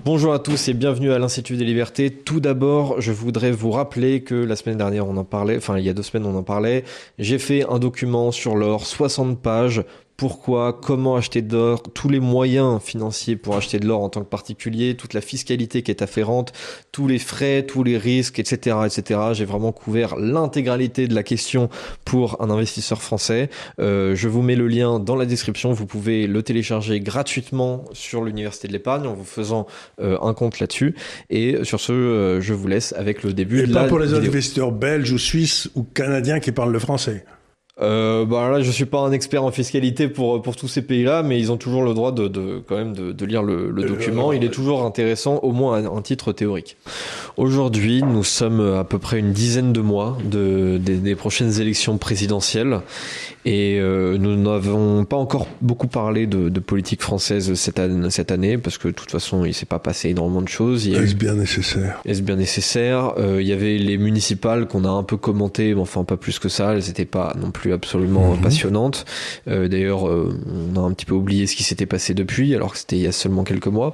Bonjour à tous et bienvenue à l'Institut des Libertés. Tout d'abord, je voudrais vous rappeler que la semaine dernière, il y a 2 semaines, on en parlait. J'ai fait un document sur l'or, 60 pages. Pourquoi, comment acheter de l'or, tous les moyens financiers pour acheter de l'or en tant que particulier, toute la fiscalité qui est afférente, tous les frais, tous les risques, etc., etc. J'ai vraiment couvert l'intégralité de la question pour un investisseur français. Je vous mets le lien dans la description. Vous pouvez le télécharger gratuitement sur l'Université de l'Épargne en vous faisant un compte là-dessus. Et sur ce, je vous laisse avec le début de la vidéo. Et pas pour les investisseurs belges ou suisses ou canadiens qui parlent le français. Là, je suis pas un expert en fiscalité pour tous ces pays-là, mais ils ont toujours le droit quand même de lire le document. Il est toujours intéressant, au moins à un titre théorique. Aujourd'hui, nous sommes à peu près une dizaine de mois des prochaines élections présidentielles et nous n'avons pas encore beaucoup parlé de politique française cette année parce que de toute façon, il s'est pas passé énormément de choses. Est-ce bien nécessaire ? Est-ce bien nécessaire ? Il y avait les municipales qu'on a un peu commentées, mais enfin pas plus que ça. Elles n'étaient pas non plus absolument passionnantes. D'ailleurs, on a un petit peu oublié ce qui s'était passé depuis, alors que c'était il y a seulement quelques mois.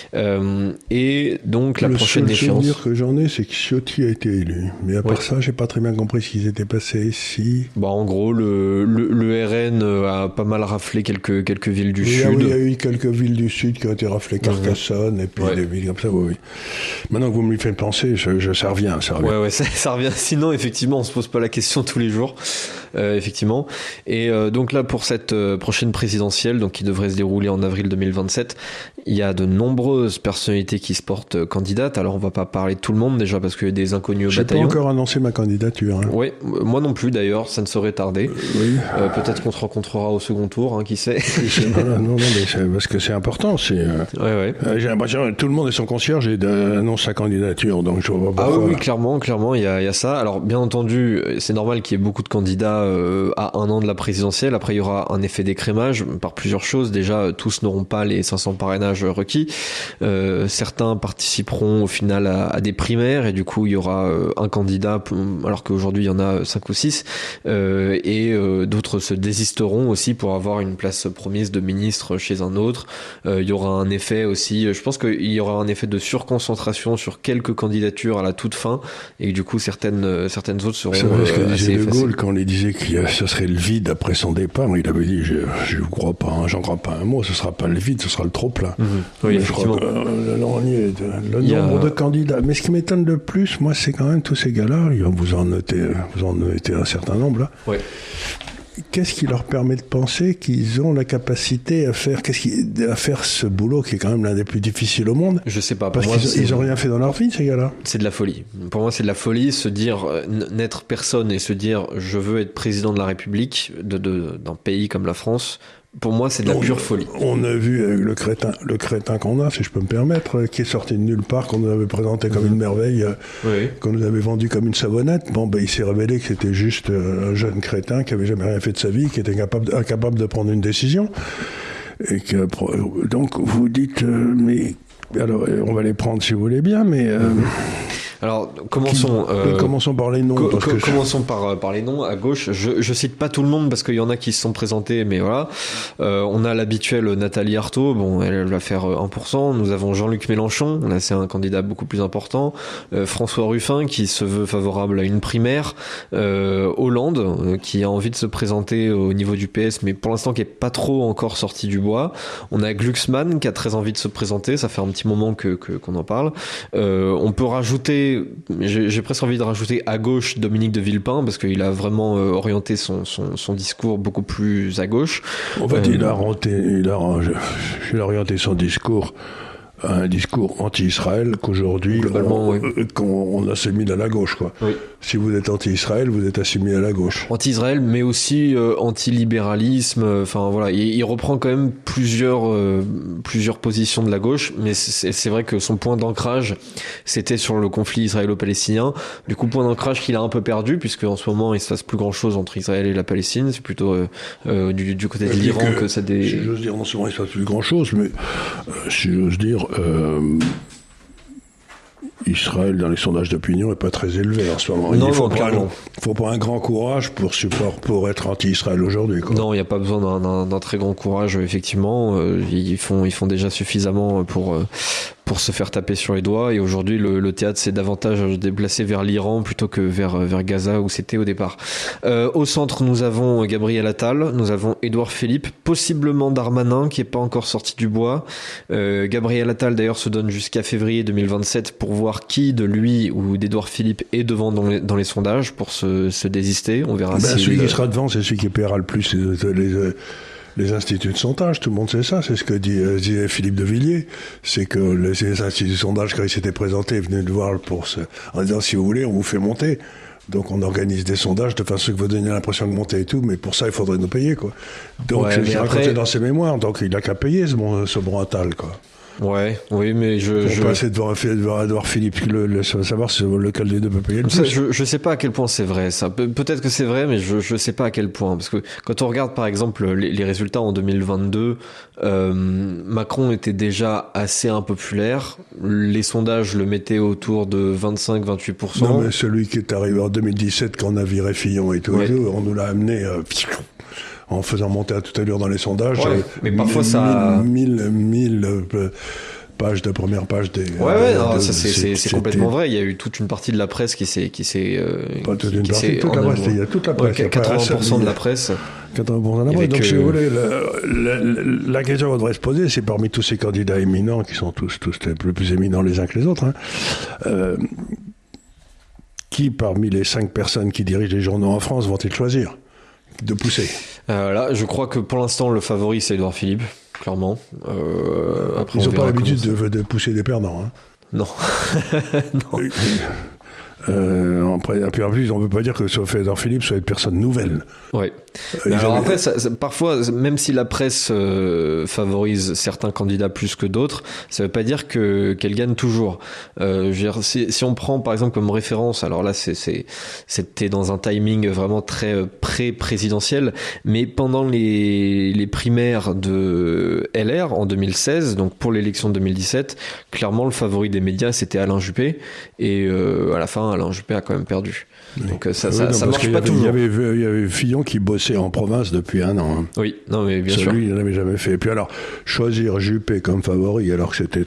Et donc la prochaine échéance. Le souvenir que j'en ai, c'est que Ciotti a été élu. Mais à part ça, j'ai pas très bien compris ce qui s'était passé ici. En gros, le RN a pas mal raflé quelques villes du sud. Oui, il y a eu quelques villes du sud qui ont été raflées, Carcassonne, et puis des villes comme ça, oui. Maintenant que vous me le faites penser, ça revient. Ça revient. Sinon, effectivement, on se pose pas la question tous les jours. Effectivement. Et donc là, pour cette prochaine présidentielle, donc qui devrait se dérouler en avril 2027, il y a de nombreuses personnalités qui se portent candidates. Alors, on va pas parler de tout le monde déjà parce qu'il y a des inconnus au bataillon. J'ai pas encore annoncé ma candidature. Oui, moi non plus d'ailleurs, ça ne saurait tarder. Oui. Peut-être qu'on se rencontrera au second tour, qui sait. Non, mais parce que c'est important. J'ai l'impression que tout le monde est son concierge et annonce sa candidature, donc je vois pas pourquoi. Ah oui, clairement, il y a ça. Alors, bien entendu, c'est normal qu'il y ait beaucoup de candidats à 1 an de la présidentielle. Après, il y aura un effet d'écrémage par plusieurs choses. Déjà, tous n'auront pas les 500 parrainages requis. Certains participeront au final à des primaires et du coup, il y aura un candidat, alors qu'aujourd'hui, il y en a 5 ou 6. Et d'autres se désisteront aussi pour avoir une place promise de ministre chez un autre. Il y aura un effet aussi, je pense qu'il y aura un effet de surconcentration sur quelques candidatures à la toute fin et que du coup, certaines autres seront c'est vrai ce que disait De Gaulle quand on lui disait que ce serait le vide après son départ. Il avait dit, je ne crois pas, j'en crois pas un mot, ce sera pas le vide, ce sera le trop-plein. Oui, je crois que le nombre de candidats. Mais ce qui m'étonne le plus, moi, c'est quand même tous ces gars-là, vous en notez un certain nombre, là. Oui. Qu'est-ce qui leur permet de penser qu'ils ont la capacité à faire ce boulot qui est quand même l'un des plus difficiles au monde? Je sais pas. Parce qu'ils ont rien fait dans leur vie, ces gars-là. C'est de la folie. Pour moi, c'est de la folie, se dire, n'être personne et se dire, je veux être président de la République d'un pays comme la France. Pour moi, c'est de la pure folie. On a vu avec le crétin qu'on a, si je peux me permettre, qui est sorti de nulle part, qu'on nous avait présenté comme une merveille, qu'on nous avait vendu comme une savonnette. Il s'est révélé que c'était juste un jeune crétin qui avait jamais rien fait de sa vie, qui était incapable de prendre une décision. Donc, vous dites, mais alors, on va les prendre si vous voulez bien, mais. Alors, commençons par les noms. Commençons par les noms. À gauche, je cite pas tout le monde parce qu'il y en a qui se sont présentés, mais voilà. On a l'habituelle Nathalie Arthaud, elle va faire 1%. Nous avons Jean-Luc Mélenchon, là c'est un candidat beaucoup plus important. François Ruffin, qui se veut favorable à une primaire. Hollande, qui a envie de se présenter au niveau du PS, mais pour l'instant qui est pas trop encore sorti du bois. On a Glucksmann, qui a très envie de se présenter, ça fait un petit moment qu'on en parle. On peut rajouter, j'ai presque envie de rajouter à gauche Dominique de Villepin parce qu'il a vraiment orienté son discours beaucoup plus à gauche. En fait, il a orienté son discours un discours anti-Israël qu'aujourd'hui qu'on assimile à la gauche, quoi. Oui. Si vous êtes anti-Israël, vous êtes assimilé à la gauche. Anti-Israël, mais aussi anti-libéralisme. Enfin voilà, il reprend quand même plusieurs positions de la gauche, mais c'est vrai que son point d'ancrage, c'était sur le conflit israélo-palestinien. Du coup, point d'ancrage qu'il a un peu perdu, puisque en ce moment, il se passe plus grand-chose entre Israël et la Palestine. C'est plutôt du côté de l'Iran que ça des. Si j'ose dire, en ce moment, il se passe plus grand-chose, mais si j'ose dire. Israël, dans les sondages d'opinion, n'est pas très élevé en ce moment. Il faut pas un grand courage pour être anti-Israël aujourd'hui, quoi. Non, il n'y a pas besoin d'un très grand courage, effectivement. Ils font déjà suffisamment pour pour se faire taper sur les doigts. Et aujourd'hui, le théâtre s'est davantage déplacé vers l'Iran plutôt que vers Gaza où c'était au départ. Au centre, nous avons Gabriel Attal, nous avons Édouard Philippe, possiblement Darmanin qui est pas encore sorti du bois. Gabriel Attal d'ailleurs se donne jusqu'à février 2027 pour voir qui de lui ou d'Édouard Philippe est devant dans les sondages pour se désister. On verra si celui qui sera devant, c'est celui qui paiera le plus les instituts de sondage. Tout le monde sait ça. C'est ce que disait Philippe de Villiers. C'est que les instituts de sondage, quand ils s'étaient présentés, venaient le voir en disant si vous voulez, on vous fait monter. Donc on organise des sondages de façon que vous donniez l'impression de monter et tout, mais pour ça il faudrait nous payer, quoi. Donc c'est raconté dans ses mémoires. Donc il a qu'à payer ce bon Attal, quoi. Ouais, oui, mais pour passer devant Édouard Philippe, savoir lequel des deux peut payer le plus. Je sais pas à quel point c'est vrai, ça. Peut-être que c'est vrai, mais je sais pas à quel point. Parce que quand on regarde, par exemple, les résultats en 2022, Macron était déjà assez impopulaire. Les sondages le mettaient autour de 25-28%. Non, mais celui qui est arrivé en 2017, quand on a viré Fillon et tout, on nous l'a amené, en faisant monter à toute allure dans les sondages. Ouais, mais parfois ça... 1000 pages de première page des... c'est complètement vrai. Il y a eu toute une partie de la presse qui s'est... Pas toute une partie, toute la presse. Il y a toute la presse. 80% de la presse. 80% de la presse. Donc, si vous voulez, la question qu'on devrait se poser, c'est parmi tous ces candidats éminents, qui sont tous plus éminents les uns que les autres, qui, parmi les 5 personnes qui dirigent les journaux en France, vont-ils choisir de pousser? Là, je crois que pour l'instant, le favori, c'est Édouard Philippe, clairement. Après, ils n'ont pas l'habitude de pousser des perdants. Non. Non. Puis en plus, on ne peut pas dire que sauf Édouard Philippe soit une personne nouvelle. Ouais. Alors après, parfois, même si la presse favorise certains candidats plus que d'autres, ça ne veut pas dire qu'elle gagne toujours. Je veux dire, si on prend par exemple comme référence, alors là, c'était dans un timing vraiment très pré-présidentiel, mais pendant les primaires de LR en 2016, donc pour l'élection de 2017, clairement le favori des médias c'était Alain Juppé, et à la fin, Alain Juppé a quand même perdu. Donc ça marche pas toujours. Il y avait Fillon qui bossait en province depuis 1 an. Oui, non mais bien sûr. Lui, il n'en avait jamais fait. Et puis alors, choisir Juppé comme favori, alors que c'était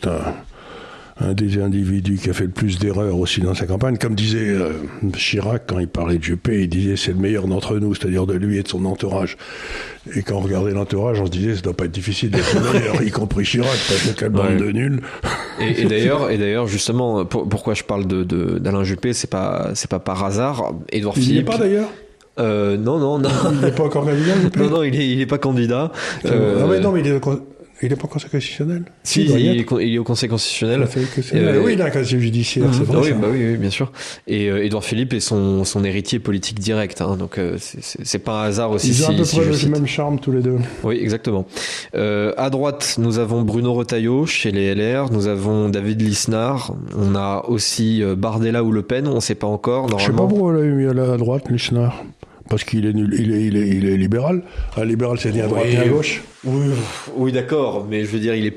un des individus qui a fait le plus d'erreurs aussi dans sa campagne. Comme disait Chirac, quand il parlait de Juppé, il disait c'est le meilleur d'entre nous, c'est-à-dire de lui et de son entourage. Et quand on regardait l'entourage, on se disait ça doit pas être difficile d'être le meilleur, y compris Chirac, parce que quelle bande de nuls. Et d'ailleurs, justement, pourquoi je parle d'Alain Juppé, c'est pas par hasard. Édouard Philippe. Il n'y est pas d'ailleurs. Non. Il n'est pas encore candidat. Non, il est pas candidat. Mais non, mais il n'est pas au Conseil constitutionnel. Si, il est au Conseil constitutionnel. Oui, il a un casier judiciaire, c'est vrai. Oui, bien sûr. Et Édouard Philippe est son héritier politique direct, donc c'est pas un hasard aussi. Ils ont à peu près le même charme tous les deux. Oui, exactement. À droite, nous avons Bruno Retailleau chez les LR, nous avons David Lisnard, on a aussi Bardella ou Le Pen, on ne sait pas encore. Je sais pas pourquoi on l'a mis à la droite, Lisnard. Parce qu'il est nul, il est libéral. Un libéral, c'est ni à droite ni à gauche. Oui, d'accord, mais je veux dire, il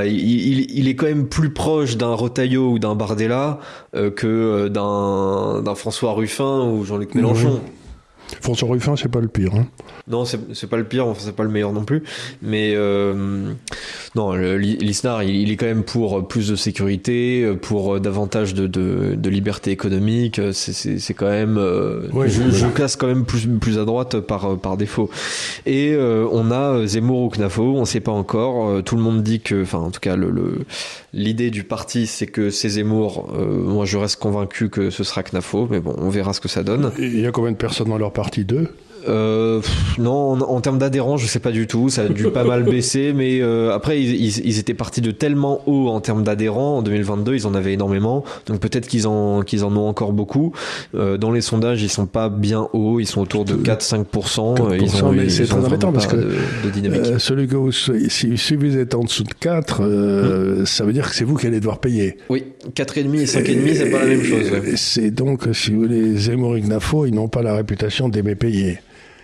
est quand même plus proche d'un Retailleau ou d'un Bardella que d'un François Ruffin ou Jean-Luc Mélenchon. Oui. François Ruffin, c'est pas le pire. Non, c'est pas le pire, enfin c'est pas le meilleur non plus. Mais non, Lisnard, il est quand même pour plus de sécurité, pour davantage de liberté économique. C'est quand même. Je classe quand même plus à droite par défaut. Et on a Zemmour ou Knafo, on sait pas encore. Tout le monde dit que, enfin en tout cas l'idée du parti, c'est que c'est Zemmour. Moi, je reste convaincu que ce sera Knafo, mais bon, on verra ce que ça donne. Et il y a combien de personnes dans leur parti? 2? Non, en termes d'adhérents, je sais pas du tout. Ça a dû pas mal baisser, mais après ils étaient partis de tellement haut en termes d'adhérents. En 2022, ils en avaient énormément, donc peut-être qu'ils en ont encore beaucoup. Dans les sondages, ils sont pas bien hauts, ils sont autour de 4-5%. Mais c'est très embêtant parce que de dynamique. Si vous êtes en dessous de 4, ça veut dire que c'est vous qui allez devoir payer. Oui, 4,5 et 5,5, c'est pas la même chose. C'est donc, si vous voulez, Zemmour et Knafo, ils n'ont pas la réputation d'aimer payer.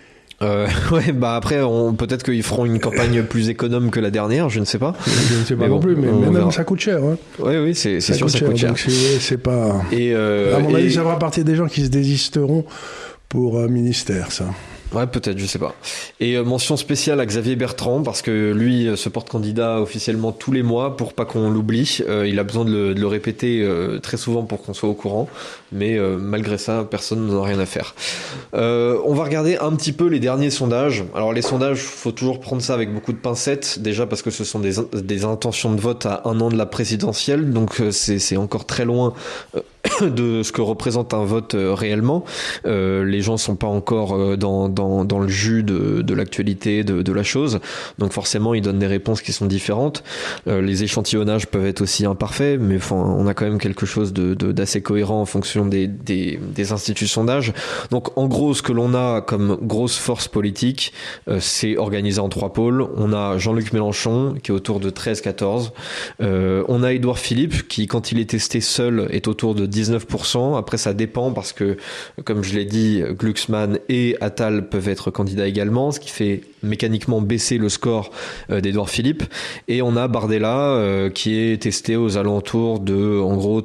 Après, peut-être qu'ils feront une campagne plus économe que la dernière, je ne sais pas. Je ne sais pas non plus, mais même ça coûte cher. Oui, c'est sûr, ça coûte cher. Donc c'est pas. À mon avis, ça fera partie des gens qui se désisteront pour un ministère, ça. Ouais, peut-être, je sais pas. Et mention spéciale à Xavier Bertrand, parce que lui se porte candidat officiellement tous les mois pour pas qu'on l'oublie. Il a besoin de le répéter très souvent pour qu'on soit au courant. Mais malgré ça, personne n'en a rien à faire. On va regarder un petit peu les derniers sondages. Alors les sondages, faut toujours prendre ça avec beaucoup de pincettes. Déjà parce que ce sont des intentions de vote à un an de la présidentielle. Donc c'est encore très loin de ce que représente un vote réellement. Les gens sont pas encore dans le jus de l'actualité de la chose, donc forcément ils donnent des réponses qui sont différentes. Les échantillonnages peuvent être aussi imparfaits, mais enfin on a quand même quelque chose d'assez cohérent en fonction des instituts de sondage. Donc en gros ce que l'on a comme grosse force politique, c'est organisé en 3 pôles. On a Jean-Luc Mélenchon qui est autour de 13-14, on a Édouard Philippe qui quand il est testé seul est autour de 19%. Après ça dépend parce que comme je l'ai dit, Glucksmann et Attal peuvent être candidats également, ce qui fait mécaniquement baisser le score d'Édouard Philippe. Et on a Bardella qui est testé aux alentours de en gros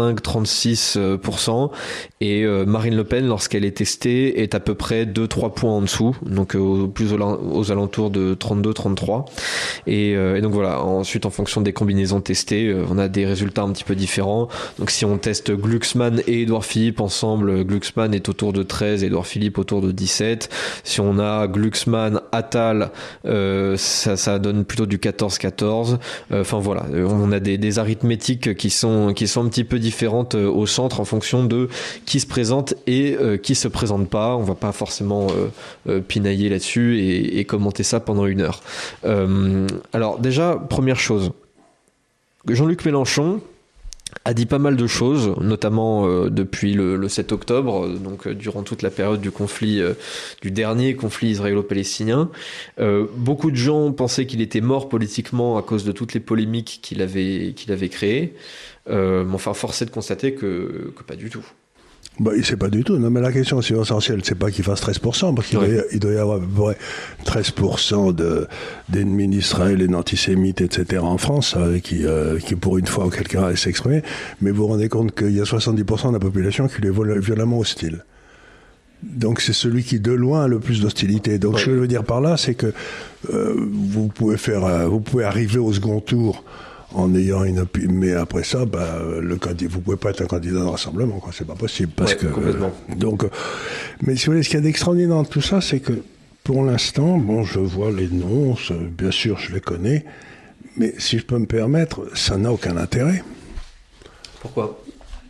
35-36%, et Marine Le Pen lorsqu'elle est testée est à peu près 2-3 points en dessous, donc plus aux alentours de 32-33. Et donc voilà, ensuite en fonction des combinaisons testées, on a des résultats un petit peu différents. Donc si on teste Glucksmann et Édouard Philippe ensemble, Glucksmann est autour de 13, Édouard Philippe autour de 17. Si on a Glucksmann, Attal, ça donne plutôt du 14-14. Enfin voilà, on a des arithmétiques qui sont un petit peu différentes au centre en fonction de qui se présente et qui se présente pas. On va pas forcément pinailler là-dessus et commenter ça pendant 1 heure. Alors déjà, première chose, Jean-Luc Mélenchon a dit pas mal de choses, notamment depuis le 7 octobre, donc durant toute la période du conflit, du dernier conflit israélo-palestinien. Beaucoup de gens pensaient qu'il était mort politiquement à cause de toutes les polémiques qu'il avait créées. Mais enfin, force est de constater que pas du tout. Bah, c'est pas du tout. Non, mais la question c'est essentielle, c'est pas qu'il fasse 13%, parce qu'il doit y avoir à peu près 13% d'ennemis d'Israël et d'antisémites, etc. en France, qui pour une fois quelqu'un allait s'exprimer. Mais vous vous rendez compte qu'il y a 70% de la population qui est violemment hostile. Donc c'est celui qui de loin a le plus d'hostilité. Donc ce que je veux dire par là, c'est que vous pouvez arriver au second tour en ayant une opinion, mais après ça, vous pouvez pas être un candidat de rassemblement, quoi. C'est pas possible, parce que donc. Mais si vous voulez, ce qu'il y a d'extraordinaire dans tout ça, c'est que pour l'instant, bon, je vois les noms, bien sûr, je les connais, mais si je peux me permettre, ça n'a aucun intérêt. Pourquoi ?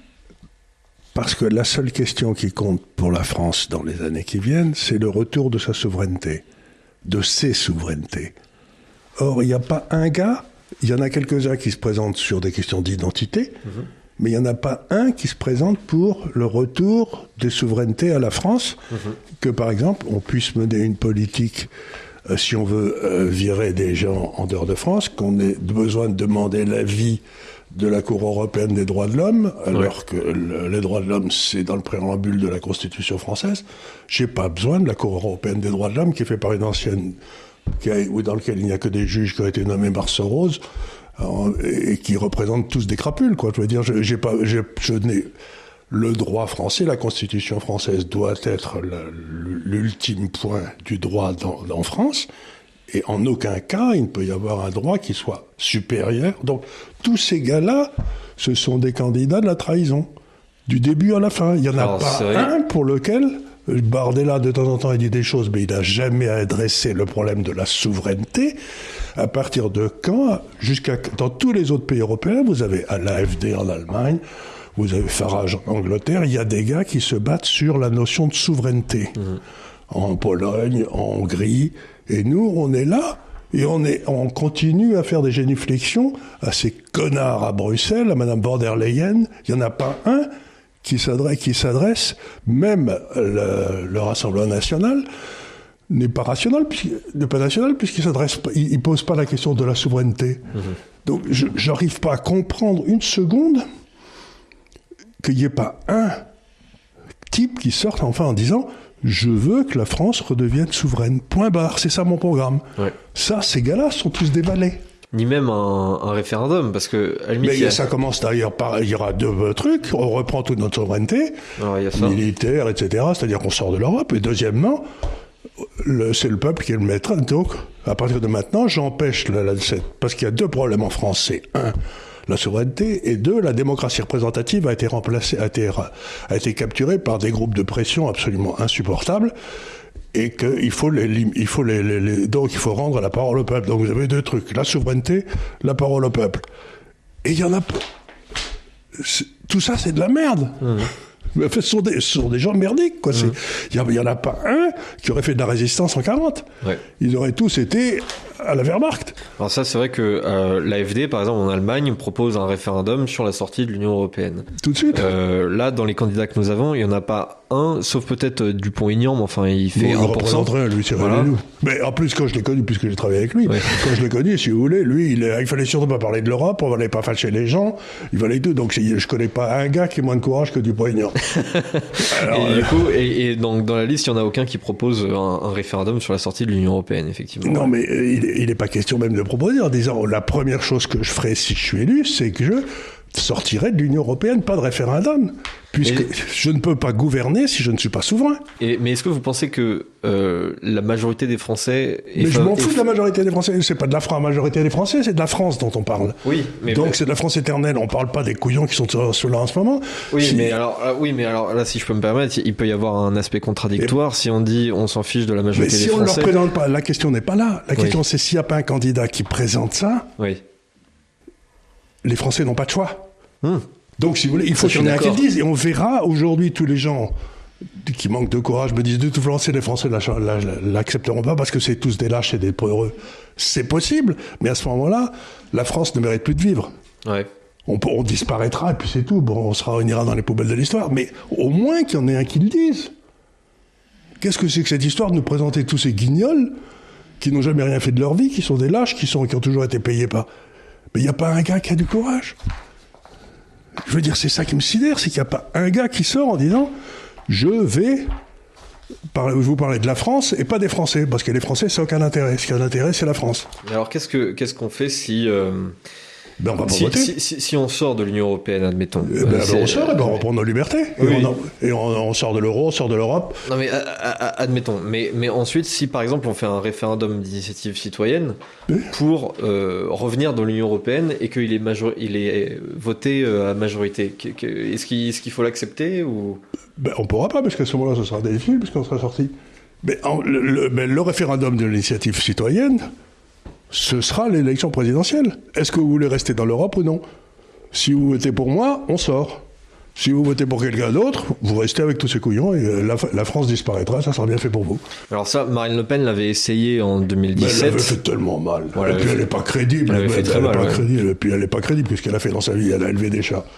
Parce que la seule question qui compte pour la France dans les années qui viennent, c'est le retour de sa souveraineté, de ses souverainetés. Or, il n'y a pas un gars. Il y en a quelques-uns qui se présentent sur des questions d'identité, mais il n'y en a pas un qui se présente pour le retour des souverainetés à la France, que par exemple, on puisse mener une politique, si on veut virer des gens en dehors de France, qu'on ait besoin de demander l'avis de la Cour européenne des droits de l'homme, alors que les droits de l'homme, c'est dans le préambule de la Constitution française. J'ai pas besoin de la Cour européenne des droits de l'homme, qui est faite par une ancienne... dans lequel il n'y a que des juges qui ont été nommés Marceau-Rose et qui représentent tous des crapules, quoi. Je veux dire, je n'ai le droit français, la Constitution française doit être l'ultime point du droit en France, et en aucun cas il ne peut y avoir un droit qui soit supérieur. Donc tous ces gars-là, ce sont des candidats de la trahison, du début à la fin. Il n'y en a pas un pour lequel... Bardella, de temps en temps, il dit des choses, mais il n'a jamais adressé le problème de la souveraineté. À partir de quand, dans tous les autres pays européens, vous avez l'AfD en Allemagne, vous avez Farage en Angleterre, il y a des gars qui se battent sur la notion de souveraineté. En Pologne, en Hongrie, et nous, on est là, et on continue à faire des génuflexions à ces connards à Bruxelles, à Madame von der Leyen. Il n'y en a pas un qui s'adresse, même le Rassemblement national n'est pas national puisqu'il il pose pas la question de la souveraineté. Donc j'arrive pas à comprendre une seconde qu'il n'y ait pas un type qui sorte enfin en disant je veux que la France redevienne souveraine. Point barre, c'est ça mon programme. Ça, ces gars-là sont tous des valets. Ni même un référendum, parce que à la limite, mais ça commence d'ailleurs par, il y aura 2 trucs, on reprend toute notre souveraineté, militaire, etc., c'est-à-dire qu'on sort de l'Europe, et deuxièmement, c'est le peuple qui est le maître. Donc, à partir de maintenant, j'empêche parce qu'il y a 2 problèmes en France. C'est 1, la souveraineté, et 2, la démocratie représentative a été capturée par des groupes de pression absolument insupportables, et qu'il faut donc il faut rendre la parole au peuple. Donc vous avez 2 trucs, la souveraineté, la parole au peuple. Et il y en a... Tout ça, c'est de la merde. Mais ce sont des gens merdiques, quoi. Il y en a pas un qui aurait fait de la résistance en 40. Ouais. Ils auraient tous été à la Wehrmacht. Alors ça, c'est vrai que l'AfD, par exemple, en Allemagne, propose un référendum sur la sortie de l'Union européenne. Tout de suite. Là, dans les candidats que nous avons, il n'y en a pas un, sauf peut-être Dupont-Aignan, mais enfin, il fait 1%. Rien, lui, voilà. Mais en plus, quand je l'ai connu, puisque j'ai travaillé avec lui, quand je l'ai connu, si vous voulez, lui, il fallait surtout pas parler de l'Europe, on fallait pas fâcher les gens, il fallait tout. Donc, je connais pas un gars qui a moins de courage que Dupont-Aignan. Alors, et du coup, et donc, dans la liste, il n'y en a aucun qui propose un référendum sur la sortie de l'Union européenne, effectivement. Non, mais il n'est pas question même de proposer, en disant, la première chose que je ferai si je suis élu, c'est que je sortirai de l'Union européenne, pas de référendum, puisque je ne peux pas gouverner si je ne suis pas souverain. Mais est-ce que vous pensez que la majorité des Français... Mais je m'en fous de la majorité des Français, c'est pas de la majorité des Français, c'est de la France dont on parle. Oui, mais donc c'est de la France éternelle, on parle pas des couillons qui sont là en ce moment. Oui, mais alors là, si je peux me permettre, il peut y avoir un aspect contradictoire si on dit on s'en fiche de la majorité des Français. Mais si on ne leur présente pas, la question n'est pas là. La question c'est s'il n'y a pas un candidat qui présente ça, les Français n'ont pas de choix. Donc, si vous voulez, il faut qu'il y en ait un qui le dise. Et on verra aujourd'hui tous les gens qui manquent de courage me disent de toute façon, les Français l'accepteront pas parce que c'est tous des lâches et des peureux. C'est possible, mais à ce moment-là, la France ne mérite plus de vivre. Ouais. On disparaîtra et puis c'est tout. Bon, on ira dans les poubelles de l'histoire. Mais au moins qu'il y en ait un qui le dise. Qu'est-ce que c'est que cette histoire de nous présenter tous ces guignols qui n'ont jamais rien fait de leur vie, qui sont des lâches, qui ont toujours été payés par... Mais il n'y a pas un gars qui a du courage. Je veux dire, c'est ça qui me sidère, c'est qu'il n'y a pas un gars qui sort en disant « Je vais vous parler de la France et pas des Français », parce que les Français, ça n'a aucun intérêt. Ce qui a l'intérêt, c'est la France. Alors, qu'est-ce qu'on fait si... on va pas voter. Si on sort de l'Union européenne, admettons. On sort, on reprend nos libertés. Et on sort de l'euro, on sort de l'Europe. Non mais admettons. Mais ensuite, si par exemple on fait un référendum d'initiative citoyenne pour revenir dans l'Union européenne et qu'il est voté à majorité, est-ce qu'il faut l'accepter ou... On pourra pas, parce qu'à ce moment-là, ce sera difficile, puisqu'on sera sorti. Mais le référendum de l'initiative citoyenne... ce sera l'élection présidentielle. Est-ce que vous voulez rester dans l'Europe ou non ? Si vous votez pour moi, on sort. Si vous votez pour quelqu'un d'autre, vous restez avec tous ces couillons et la France disparaîtra, ça sera bien fait pour vous. Alors ça, Marine Le Pen l'avait essayé en 2017. Mais elle l'avait fait tellement mal. Voilà, et puis elle n'est pas crédible. Elle fait très mal. Et puis elle n'est pas crédible, puisqu'elle a fait dans sa vie, elle a élevé des chats.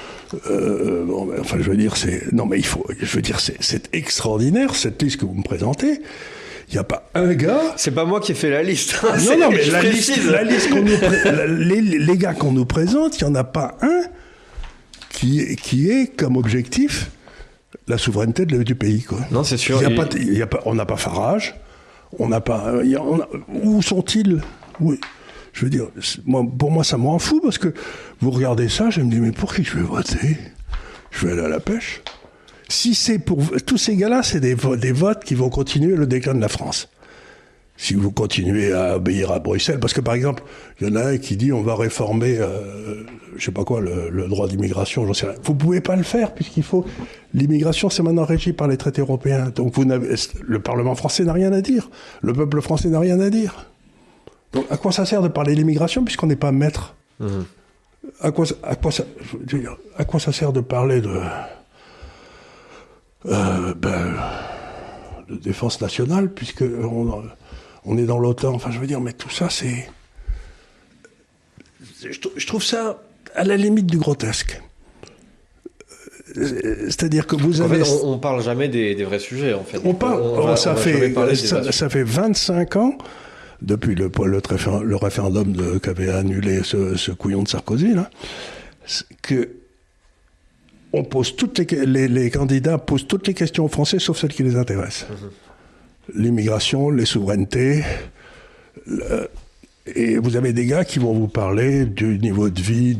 Je veux dire, c'est extraordinaire, cette liste que vous me présentez. Il n'y a pas un gars... C'est pas moi qui ai fait la liste. Non, mais la liste qu'on nous les gars qu'on nous présente, il n'y en a pas un qui est comme objectif la souveraineté du pays, quoi. Non, c'est sûr. On n'a pas Farage, on n'a pas... où sont-ils ? Oui. Je veux dire, pour moi, ça me rend fou, parce que vous regardez ça, je me dis, mais pour qui je vais voter ? Je vais aller à la pêche. Si c'est pour tous ces gars-là, c'est des votes qui vont continuer le déclin de la France. Si vous continuez à obéir à Bruxelles, parce que par exemple, il y en a un qui dit on va réformer, je sais pas quoi, le droit d'immigration, j'en sais rien. Vous pouvez pas le faire l'immigration, c'est maintenant régi par les traités européens. Donc le Parlement français n'a rien à dire, le peuple français n'a rien à dire. Donc à quoi ça sert de parler de l'immigration puisqu'on n'est pas maître ? À quoi ça sert de parler de défense nationale, puisque on est dans l'OTAN. Enfin, je veux dire, mais tout ça, c'est... Je trouve ça à la limite du grotesque. C'est-à-dire que vous avez... En fait, on parle jamais des vrais sujets, en fait. Ça fait 25 ans, depuis le référendum qu'avait annulé ce couillon de Sarkozy, là, que on pose les candidats posent toutes les questions aux Français, sauf celles qui les intéressent. L'immigration, les souverainetés. Et vous avez des gars qui vont vous parler du niveau de vie,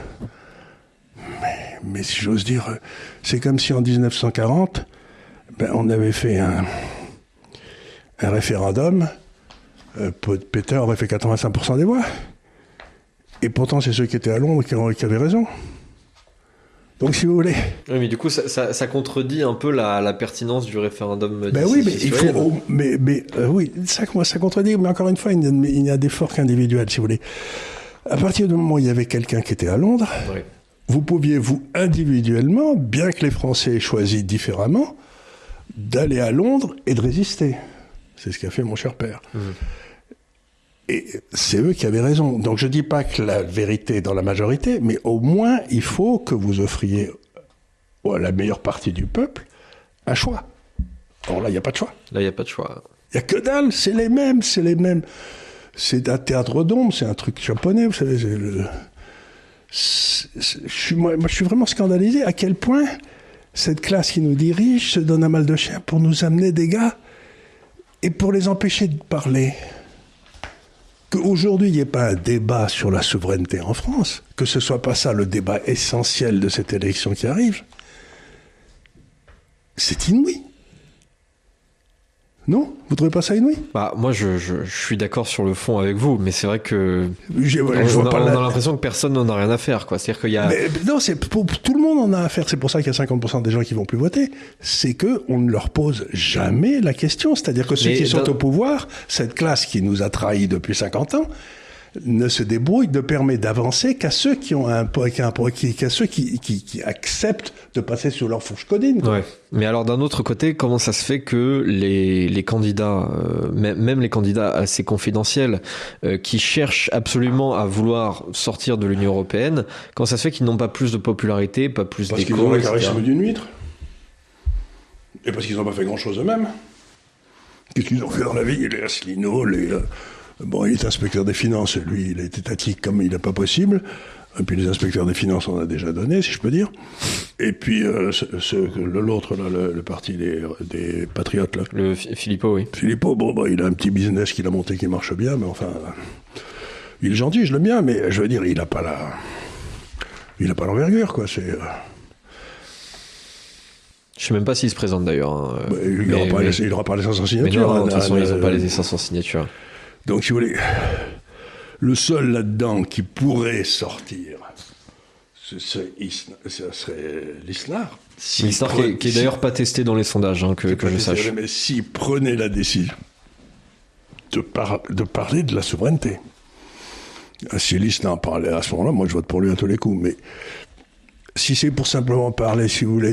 mais si j'ose dire, c'est comme si en 1940, on avait fait un référendum, Pétain aurait fait 85% des voix. Et pourtant, c'est ceux qui étaient à Londres qui avaient raison. Donc, si vous voulez... Oui, mais du coup, ça contredit un peu la pertinence du référendum. Ben oui, mais il faut... oui, ça contredit, mais encore une fois, il n'y a des forces qu'individuelles, si vous voulez. À partir du moment où il y avait quelqu'un qui était à Londres, oui. Vous pouviez, vous, individuellement, bien que les Français aient choisi différemment, d'aller à Londres et de résister. C'est ce qu'a fait mon cher père. Mmh. Et c'est eux qui avaient raison. Donc je dis pas que la vérité est dans la majorité, mais au moins il faut que vous offriez à la meilleure partie du peuple un choix. Or là, il n'y a pas de choix. Là, il n'y a pas de choix. Il n'y a que dalle, c'est les mêmes. C'est un théâtre d'ombre, c'est un truc japonais, vous savez. Moi, je suis vraiment scandalisé à quel point cette classe qui nous dirige se donne un mal de chien pour nous amener des gars et pour les empêcher de parler. Qu'aujourd'hui, il n'y ait pas un débat sur la souveraineté en France, que ce ne soit pas ça le débat essentiel de cette élection qui arrive, c'est inouï. Non ? Vous ne trouvez pas ça inouï ? Moi, je suis d'accord sur le fond avec vous, mais c'est vrai que on a l'impression que personne n'en a rien à faire, quoi. C'est-à-dire qu'il y a... non, pour tout le monde en a à faire. C'est pour ça qu'il y a 50% des gens qui vont plus voter. C'est que on ne leur pose jamais la question. C'est-à-dire que ceux qui sont au pouvoir, cette classe qui nous a trahis depuis 50 ans, ne se débrouille, ne permet d'avancer qu'à ceux qui ont qu'à ceux qui acceptent de passer sous leur fourche codine. Ouais. Mais alors d'un autre côté, comment ça se fait que les candidats, même les candidats assez confidentiels, qui cherchent absolument à vouloir sortir de l'Union européenne, comment ça se fait qu'ils n'ont pas plus de popularité, pas plus d'écho ? Parce qu'ils ont le charisme d'une huître. Et parce qu'ils n'ont pas fait grand-chose eux-mêmes. Qu'est-ce qu'ils ont fait dans la vie ? Les Asselineau, Bon, il est inspecteur des finances, lui, il a été étatique comme il n'est pas possible. Et puis les inspecteurs des finances, on a déjà donné, si je peux dire. Et puis l'autre, là, le parti des patriotes, là. Le Philippot, oui. Philippot, il a un petit business qu'il a monté qui marche bien, mais enfin, il est gentil, je l'aime bien, mais je veux dire, il n'a pas l'envergure, quoi. Je sais même pas s'il se présente d'ailleurs. Hein. Il n'aura pas les 500 signatures. Mais non, de toute façon, ils n'ont pas les 500 signatures. Donc, si vous voulez, le seul là-dedans qui pourrait sortir, ce serait Lisnard. Lisnard qui est d'ailleurs pas testé dans les sondages, hein, que je sache. Mais s'il prenait la décision de parler de la souveraineté, si Lisnard parlait à ce moment-là, moi je vote pour lui à tous les coups, mais si c'est pour simplement parler, si vous voulez,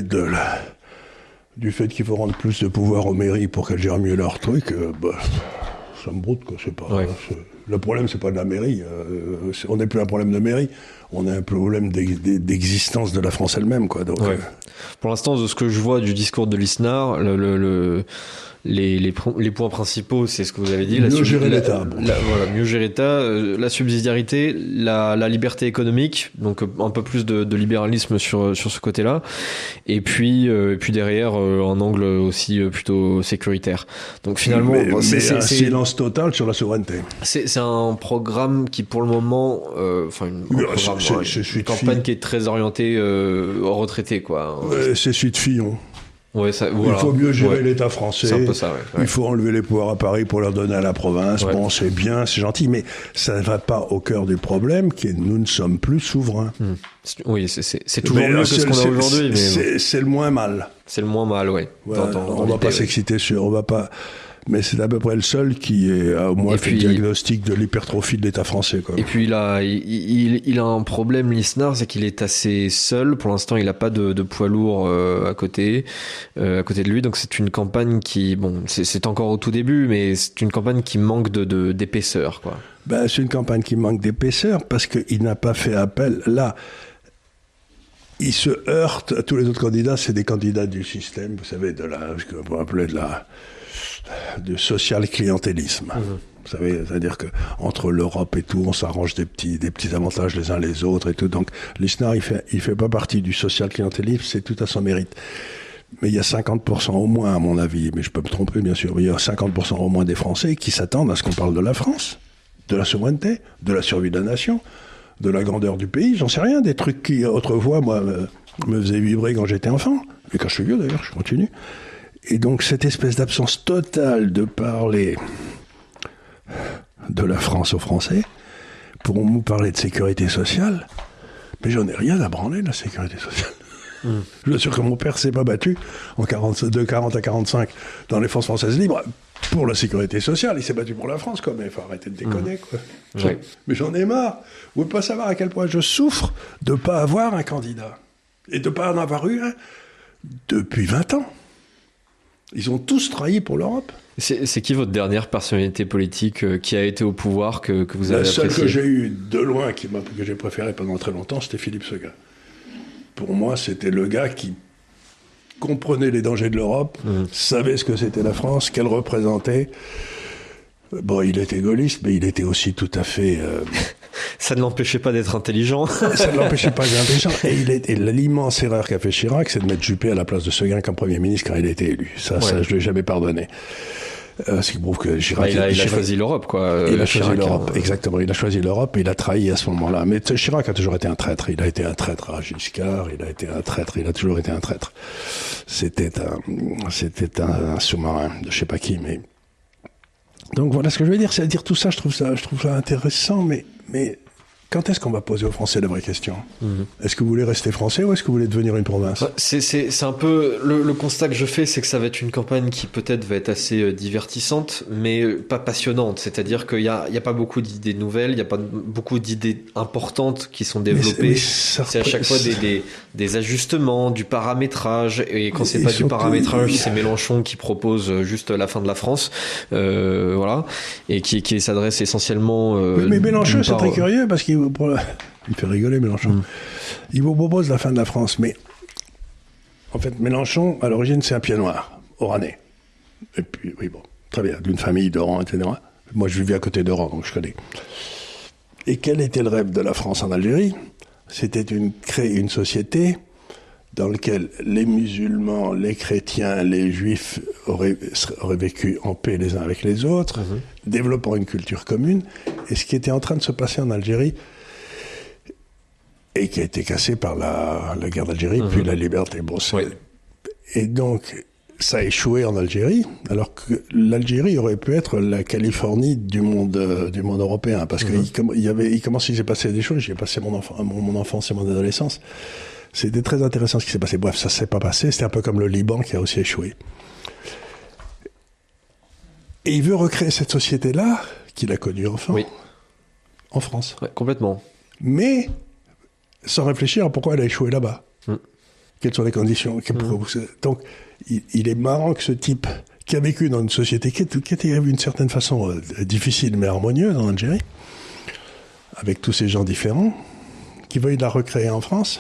du fait qu'il faut rendre plus de pouvoir aux mairies pour qu'elles gèrent mieux leur truc, ça me broute, quoi. C'est pas. Ouais. Le problème, c'est pas de la mairie. On n'a plus un problème de mairie. On a un problème d'existence de la France elle-même, quoi. Donc, ouais. Pour l'instant, de ce que je vois du discours de Lisnard, les points principaux, c'est ce que vous avez dit. Mieux gérer l'État. Voilà, mieux gérer l'État, la subsidiarité, la liberté économique, donc un peu plus de libéralisme sur ce côté-là, et puis derrière un angle aussi plutôt sécuritaire. Donc finalement, c'est un silence total sur la souveraineté. C'est un programme qui pour le moment, une campagne qui est très orientée aux retraités, quoi. C'est celui de Fillon. Ouais, voilà. Il faut mieux gérer l'État français. C'est un peu ça, ouais. Il faut enlever les pouvoirs à Paris pour leur donner à la province. Ouais. Bon, c'est bien, c'est gentil, mais ça ne va pas au cœur du problème qui est nous ne sommes plus souverains. Oui, c'est toujours mieux que ce qu'on a aujourd'hui. C'est le moins mal. C'est le moins mal, oui. On ne va pas s'exciter sur... On va pas... Mais c'est à peu près le seul qui a au moins fait le diagnostic de l'hypertrophie de l'État français, quoi. Et puis il a un problème, Lisnard, c'est qu'il est assez seul. Pour l'instant, il n'a pas de poids lourd à côté de lui. Donc c'est une campagne qui, c'est encore au tout début, mais c'est une campagne qui manque d'épaisseur, quoi. C'est une campagne qui manque d'épaisseur parce qu'il n'a pas fait appel. Là, il se heurte à tous les autres candidats. C'est des candidats du système, vous savez, ce qu'on peut appeler de social clientélisme. Vous savez, c'est-à-dire que entre l'Europe et tout, on s'arrange des petits avantages les uns les autres et tout. Donc, Lisnard, il fait pas partie du social clientélisme, c'est tout à son mérite. Mais il y a 50% au moins, à mon avis, mais je peux me tromper bien sûr, mais il y a 50% au moins des Français qui s'attendent à ce qu'on parle de la France, de la souveraineté, de la survie de la nation, de la grandeur du pays, j'en sais rien, des trucs qui autrefois, moi, me faisaient vibrer quand j'étais enfant, et quand je suis vieux d'ailleurs, je continue. Et donc cette espèce d'absence totale de parler de la France aux Français, pour nous parler de sécurité sociale, mais j'en ai rien à branler de la sécurité sociale. Je vous assure que mon père s'est pas battu de 40 à 45 dans les forces françaises libres pour la sécurité sociale. Il s'est battu pour la France, quoi. Mais il faut arrêter de déconner, quoi. Ouais. Mais j'en ai marre. Vous ne pouvez pas savoir à quel point je souffre de ne pas avoir un candidat. Et de ne pas en avoir eu un depuis 20 ans. Ils ont tous trahi pour l'Europe. C'est qui votre dernière personnalité politique qui a été au pouvoir que vous avez appréciée ? La seule que j'ai eue de loin, que j'ai préférée pendant très longtemps, c'était Philippe Seguin. Pour moi, c'était le gars qui comprenait les dangers de l'Europe, savait ce que c'était la France, qu'elle représentait. Bon, il était gaulliste, mais il était aussi tout à fait... Ça ne l'empêchait pas d'être intelligent. Ça ne l'empêchait pas d'être intelligent. Et l'immense erreur qu'a fait Chirac, c'est de mettre Juppé à la place de Seguin comme Premier ministre quand il a été élu. Ça, je ne lui ai jamais pardonné. Ce qui prouve que Chirac... il a choisi l'Europe, quoi. Il a choisi l'Europe, exactement. Il a choisi l'Europe et il a trahi à ce moment-là. Mais Chirac a toujours été un traître. Il a été un traître à Giscard, il a été un traître, il a toujours été un traître. C'était un sous-marin de je sais pas qui, mais... Donc voilà ce que je veux dire. C'est à dire tout ça, je trouve ça intéressant, mais quand est-ce qu'on va poser aux Français la vraie question ? Est-ce que vous voulez rester français ou est-ce que vous voulez devenir une province ? C'est un peu... Le constat que je fais, c'est que ça va être une campagne qui peut-être va être assez divertissante, mais pas passionnante. C'est-à-dire qu'il y a pas beaucoup d'idées nouvelles, il n'y a pas beaucoup d'idées importantes qui sont développées. C'est à chaque fois des ajustements, du paramétrage. Et quand c'est pas du paramétrage, c'est Mélenchon qui propose juste la fin de la France. Voilà. Et qui s'adresse essentiellement... mais Mélenchon, c'est très curieux parce qu'il il fait rigoler Mélenchon. Il vous propose la fin de la France, mais en fait Mélenchon, à l'origine, c'est un pied noir, oranais. Et puis, oui, bon, très bien, d'une famille d'Oran, etc. Moi, je vivais à côté d'Oran, donc je connais. Et quel était le rêve de la France en Algérie ? C'était créer une société dans laquelle les musulmans, les chrétiens, les juifs auraient vécu en paix les uns avec les autres, développant une culture commune. Et ce qui était en train de se passer en Algérie, et qui a été cassé par la guerre d'Algérie, puis la liberté. Bon, et donc, ça a échoué en Algérie, alors que l'Algérie aurait pu être la Californie du monde européen, parce qu'il s'est passé des choses. J'y ai passé mon enfance et mon adolescence. C'était très intéressant ce qui s'est passé. Bref, ça s'est pas passé. C'était un peu comme le Liban qui a aussi échoué. Et il veut recréer cette société-là, qu'il a connue enfant, en France. Ouais, complètement. Mais sans réfléchir à pourquoi elle a échoué là-bas. Quelles sont les conditions. Donc, il est marrant que ce type, qui a vécu dans une société qui était d'une certaine façon difficile mais harmonieuse en Algérie, avec tous ces gens différents, qui veuille la recréer en France.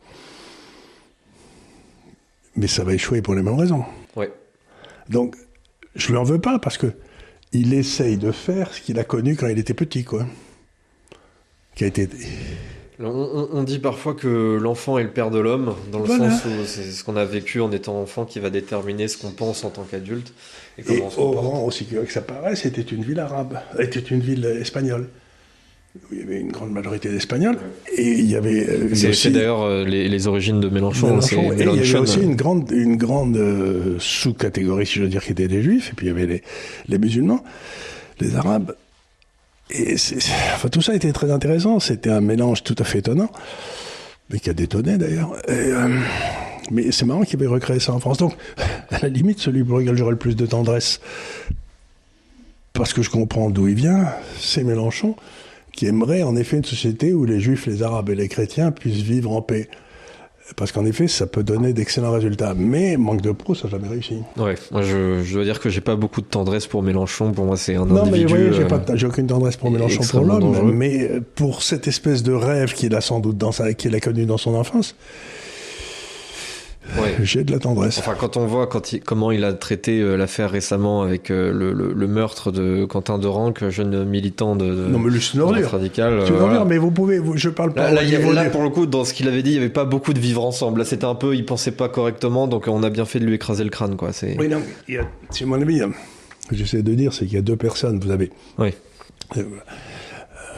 Mais ça va échouer pour les mêmes raisons. Ouais. Donc, je lui en veux pas parce que il essaye de faire ce qu'il a connu quand il était petit, quoi. Qui a été... On dit parfois que l'enfant est le père de l'homme, dans le sens où c'est ce qu'on a vécu en étant enfant qui va déterminer ce qu'on pense en tant qu'adulte. Et Oran, aussi que ça paraît, c'était une ville arabe, c'était une ville espagnole. Il y avait une grande majorité d'Espagnols, et il y avait c'est d'ailleurs les origines de Mélenchon. Et il y avait aussi une grande sous-catégorie, si je veux dire, qui était des Juifs, et puis il y avait les musulmans, les Arabes. Et tout ça était très intéressant. C'était un mélange tout à fait étonnant, mais qui a détonné d'ailleurs. Mais c'est marrant qu'il ait recréé ça en France. Donc, à la limite, celui pour lequel j'aurais le plus de tendresse, parce que je comprends d'où il vient, c'est Mélenchon, qui aimerait en effet une société où les Juifs, les Arabes et les chrétiens puissent vivre en paix. Parce qu'en effet, ça peut donner d'excellents résultats. Mais manque de pro, ça n'a jamais réussi. Ouais, moi je dois dire que j'ai pas beaucoup de tendresse pour Mélenchon. Pour moi, c'est un individu... Non, mais vous voyez, j'ai aucune tendresse pour Mélenchon pour l'homme. Dangereux. Mais pour cette espèce de rêve qu'il a sans doute qu'il a connu dans son enfance, j'ai de la tendresse. Enfin, quand on voit comment il a traité l'affaire récemment avec le meurtre de Quentin Dorenc, jeune militant de droite radicale. C'est une ordure, mais vous pouvez... je parle pas... Là, pour le coup, dans ce qu'il avait dit, il n'y avait pas beaucoup de vivre ensemble. Là, c'était un peu... Il pensait pas correctement, donc on a bien fait de lui écraser le crâne, quoi. Oui, non, c'est mon avis. Ce que j'essaie de dire, c'est qu'il y a deux personnes. Vous avez...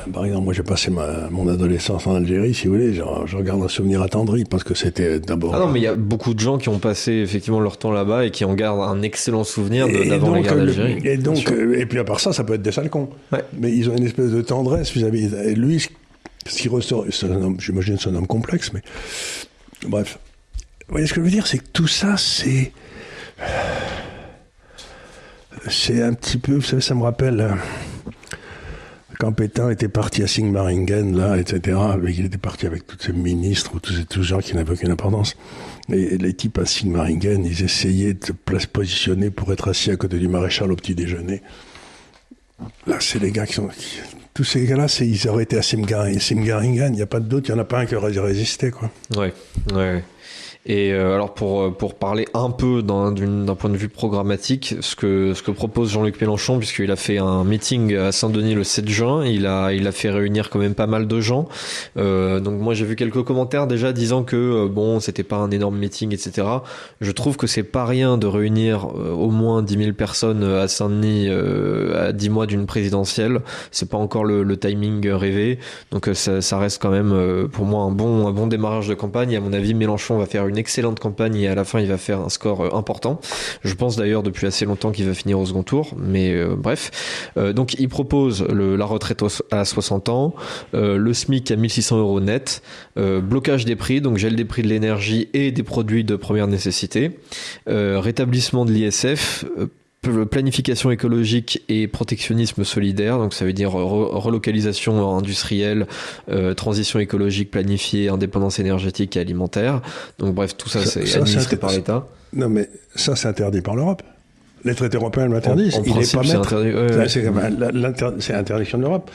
Par exemple, moi j'ai passé mon adolescence en Algérie, si vous voulez, je regarde un souvenir attendri, parce que c'était d'abord... Ah non, mais il y a beaucoup de gens qui ont passé effectivement leur temps là-bas et qui en gardent un excellent souvenir d'avant la guerre d'Algérie. Et puis à part ça, ça peut être des sales cons. Ouais. Mais ils ont une espèce de tendresse vis-à-vis... Et lui, ce qui ressort, j'imagine c'est un homme complexe, mais... Bref. Vous voyez ce que je veux dire, c'est que tout ça, c'est un petit peu... Vous savez, ça me rappelle... Quand Pétain était parti à Sigmaringen, là, etc., il était parti avec tous ces ministres ou tous ces gens qui n'avaient aucune importance. Et les types à Sigmaringen, ils essayaient de se positionner pour être assis à côté du maréchal au petit déjeuner. Là, c'est les gars tous ces gars-là, ils auraient été à Sigmaringen, il n'y a pas d'autres, il n'y en a pas un qui aurait résisté, quoi. Ouais. Et alors pour parler un peu d'un point de vue programmatique, ce que propose Jean-Luc Mélenchon, puisqu'il a fait un meeting à Saint-Denis le 7 juin, il a fait réunir quand même pas mal de gens. Donc moi j'ai vu quelques commentaires déjà disant que bon, c'était pas un énorme meeting, etc. Je trouve que c'est pas rien de réunir au moins 10 000 personnes à Saint-Denis à 10 mois d'une présidentielle. C'est pas encore le timing rêvé. Donc ça reste quand même pour moi un bon démarrage de campagne. Et à mon avis, Mélenchon va faire une excellente campagne et à la fin il va faire un score important. Je pense d'ailleurs depuis assez longtemps qu'il va finir au second tour, mais bref. Donc il propose la retraite à 60 ans, le SMIC à 1 600 € net, blocage des prix, donc gel des prix de l'énergie et des produits de première nécessité, rétablissement de l'ISF, planification écologique et protectionnisme solidaire, donc ça veut dire relocalisation industrielle, transition écologique planifiée, indépendance énergétique et alimentaire. Donc bref, tout ça c'est administré par l'État. Non mais ça c'est interdit par l'Europe. Les traités européens l'interdisent. En principe, c'est interdit. C'est l'interdiction de l'Europe.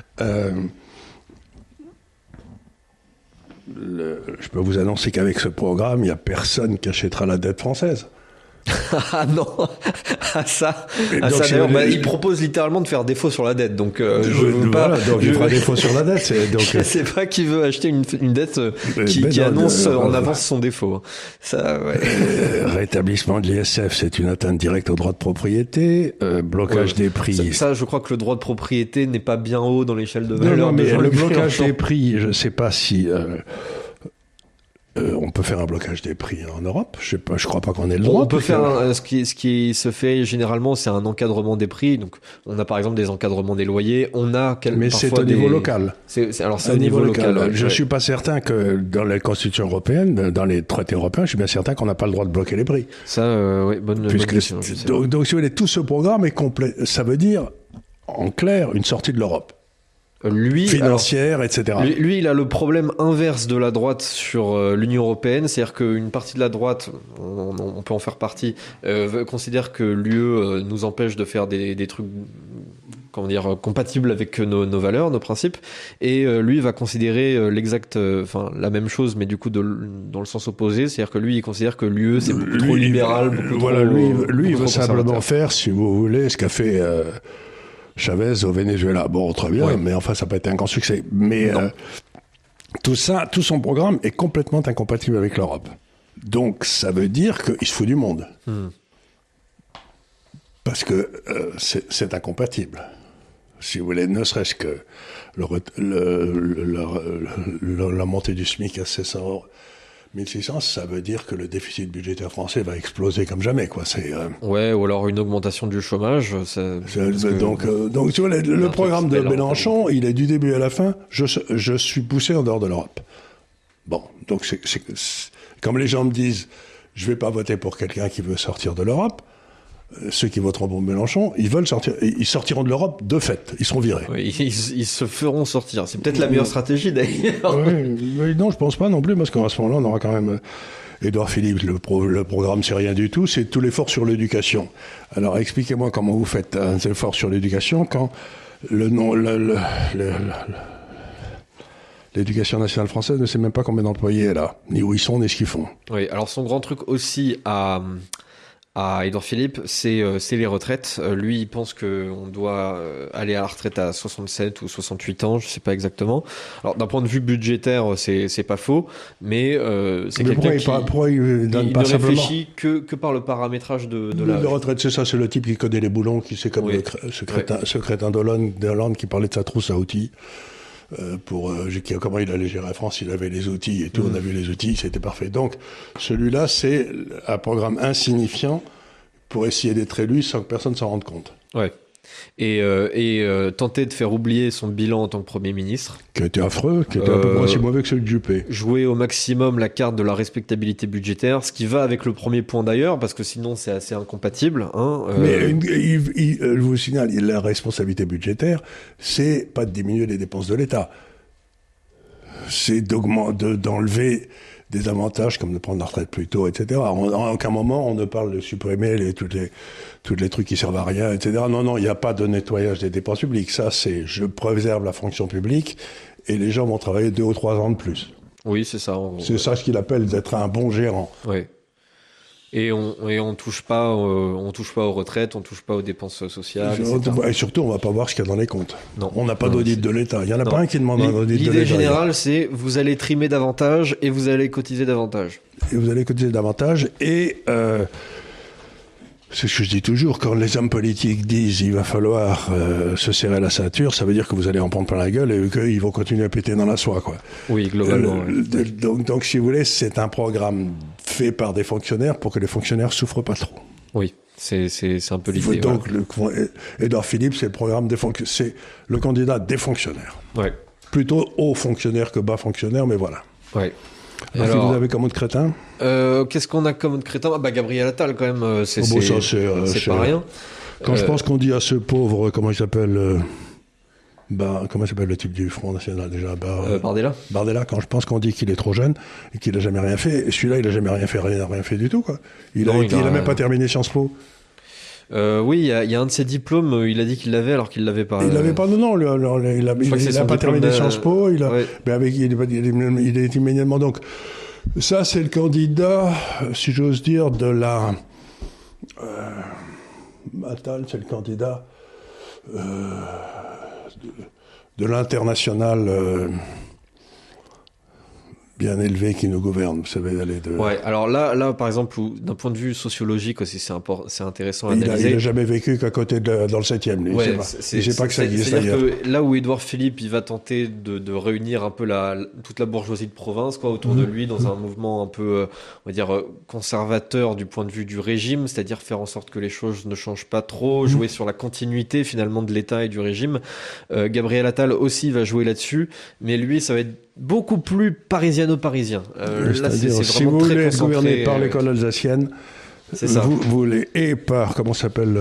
Je peux vous annoncer qu'avec ce programme, il n'y a personne qui achètera la dette française. Ah non, ça d'ailleurs, il propose littéralement de faire défaut sur la dette, donc il fera défaut sur la dette. Je sais pas qui veut acheter une dette qui annonce en avance son défaut. Ça, ouais. Rétablissement de l'ISF, c'est une atteinte directe au droit de propriété, blocage des prix. Ça, je crois que le droit de propriété n'est pas bien haut dans l'échelle de valeur. Non, mais le blocage des prix, je sais pas si. On peut faire un blocage des prix en Europe. Je crois pas qu'on ait le droit. On peut faire ce qui se fait généralement, c'est un encadrement des prix. Donc, on a par exemple des encadrements des loyers. Mais c'est au niveau local. C'est au niveau local. Ouais. Je suis pas certain que dans les constitutions européennes, dans les traités européens, je suis bien certain qu'on n'a pas le droit de bloquer les prix. Ça, oui, bonne question. Donc, si vous voulez, tout ce programme est complet. Ça veut dire, en clair, une sortie de l'Europe. Financière, etc. Lui, il a le problème inverse de la droite sur l'Union européenne, c'est-à-dire qu'une partie de la droite, on peut en faire partie, considère que l'UE nous empêche de faire des trucs, comment dire, compatibles avec nos valeurs, nos principes, et lui va considérer la même chose, mais du coup dans le sens opposé, c'est-à-dire que lui, il considère que l'UE c'est beaucoup trop libéral, beaucoup trop. Lui, il veut simplement faire, si vous voulez, ce qu'a fait Chavez au Venezuela. Bon, très bien, ouais. Mais enfin, ça n'a pas été un grand succès. Mais tout son programme est complètement incompatible avec l'Europe. Donc, ça veut dire qu'il se fout du monde. Parce que c'est incompatible. Si vous voulez, ne serait-ce que la montée du SMIC à 1600 1600, ça veut dire que le déficit budgétaire français va exploser comme jamais, quoi. Ouais, ou alors une augmentation du chômage. Donc, tu vois, le programme de Mélenchon, il est du début à la fin. Je suis poussé en dehors de l'Europe. Bon, donc comme les gens me disent, je vais pas voter pour quelqu'un qui veut sortir de l'Europe. Ceux qui voteront pour Mélenchon, ils sortiront de l'Europe de fait, ils seront virés. Oui, ils se feront sortir. C'est peut-être la meilleure stratégie d'ailleurs. Oui, non, je pense pas non plus, parce qu'à ce moment-là, on aura quand même Édouard Philippe. Le programme, c'est rien du tout, c'est tout l'effort sur l'éducation. Alors, expliquez-moi comment vous faites un effort sur l'éducation quand l'éducation nationale française ne sait même pas combien d'employés elle a, ni où ils sont, ni ce qu'ils font. Oui, alors son grand truc aussi à à Édouard Philippe, c'est les retraites. Lui, il pense qu'on doit aller à la retraite à 67 ou 68 ans, je sais pas exactement. Alors, d'un point de vue budgétaire, c'est pas faux, mais c'est quelqu'un qui ne réfléchit que par le paramétrage de l'âge. La retraite, c'est ça, c'est le type qui codait les boulons, qui c'est comme ce crétin d'Hollande qui parlait de sa trousse à outils. Comment il allait gérer la France, il avait les outils et tout, on a vu les outils, c'était parfait. Donc, celui-là, c'est un programme insignifiant pour essayer d'être élu sans que personne s'en rende compte. Ouais. Et tenter de faire oublier son bilan en tant que Premier ministre. Qui a été affreux, qui était à peu près aussi mauvais que celui de Juppé. Jouer au maximum la carte de la respectabilité budgétaire, ce qui va avec le premier point d'ailleurs, parce que sinon c'est assez incompatible. Mais je vous signale, la responsabilité budgétaire, c'est pas de diminuer les dépenses de l'État. C'est d'enlever des avantages comme de prendre la retraite plus tôt, etc. En aucun moment on ne parle de supprimer tous les trucs qui servent à rien, etc. Non, il n'y a pas de nettoyage des dépenses publiques. Ça, c'est je préserve la fonction publique et les gens vont travailler 2 ou 3 ans de plus. Oui, c'est ça. C'est ça ce qu'il appelle d'être un bon gérant. Oui. Et on touche pas aux retraites, on touche pas aux dépenses sociales. Et surtout, on va pas voir ce qu'il y a dans les comptes. Non. On n'a pas d'audit de l'État. Il y en a pas un qui demande un audit de l'État. L'idée générale, c'est vous allez trimer davantage et vous allez cotiser davantage. C'est ce que je dis toujours, quand les hommes politiques disent il va falloir se serrer la ceinture, ça veut dire que vous allez en prendre plein la gueule et qu'ils vont continuer à péter dans la soie, quoi. Oui, globalement. Donc, si vous voulez, c'est un programme fait par des fonctionnaires pour que les fonctionnaires souffrent pas trop. Oui, c'est un peu l'idée. Donc, Édouard Philippe, c'est le programme c'est le candidat des fonctionnaires. Ouais. Plutôt haut fonctionnaire que bas fonctionnaire, mais voilà. Ouais. Alors, vous avez comme autre crétin qu'est-ce qu'on a comme autre crétin? Gabriel Attal, quand même, c'est pas rien. Quand je pense qu'on dit à ce pauvre, comment il s'appelle comment s'appelle le type du Front National déjà Bardella, quand je pense qu'on dit qu'il est trop jeune et qu'il n'a jamais rien fait, et celui-là, il n'a jamais rien fait du tout, quoi. Il a même pas terminé Sciences Po. Oui, il y a un de ses diplômes, il a dit qu'il l'avait alors qu'il l'avait pas. Il l'avait pas, non, il a pas terminé Sciences Po, il est immédiatement, donc, ça, c'est le candidat, si j'ose dire, de la, Attal, c'est le candidat, de l'international, bien élevé qui nous gouverne, vous savez, d'aller de... Ouais, alors là, par exemple, d'un point de vue sociologique aussi, c'est intéressant à analyser. Il n'a jamais vécu qu'à côté dans le 7e, lui. Ouais, il sait pas que ça existe ailleurs. C'est-à-dire que là où Édouard Philippe, il va tenter de réunir un peu toute la bourgeoisie de province, quoi, autour de lui, dans un mouvement un peu, on va dire, conservateur du point de vue du régime, c'est-à-dire faire en sorte que les choses ne changent pas trop, jouer sur la continuité, finalement, de l'État et du régime. Gabriel Attal aussi va jouer là-dessus, mais lui, ça va être beaucoup plus parisiano-parisien. Là, si vous voulez être gouverné par l'école alsacienne, c'est ça. Vous voulez, et par, comment s'appelle,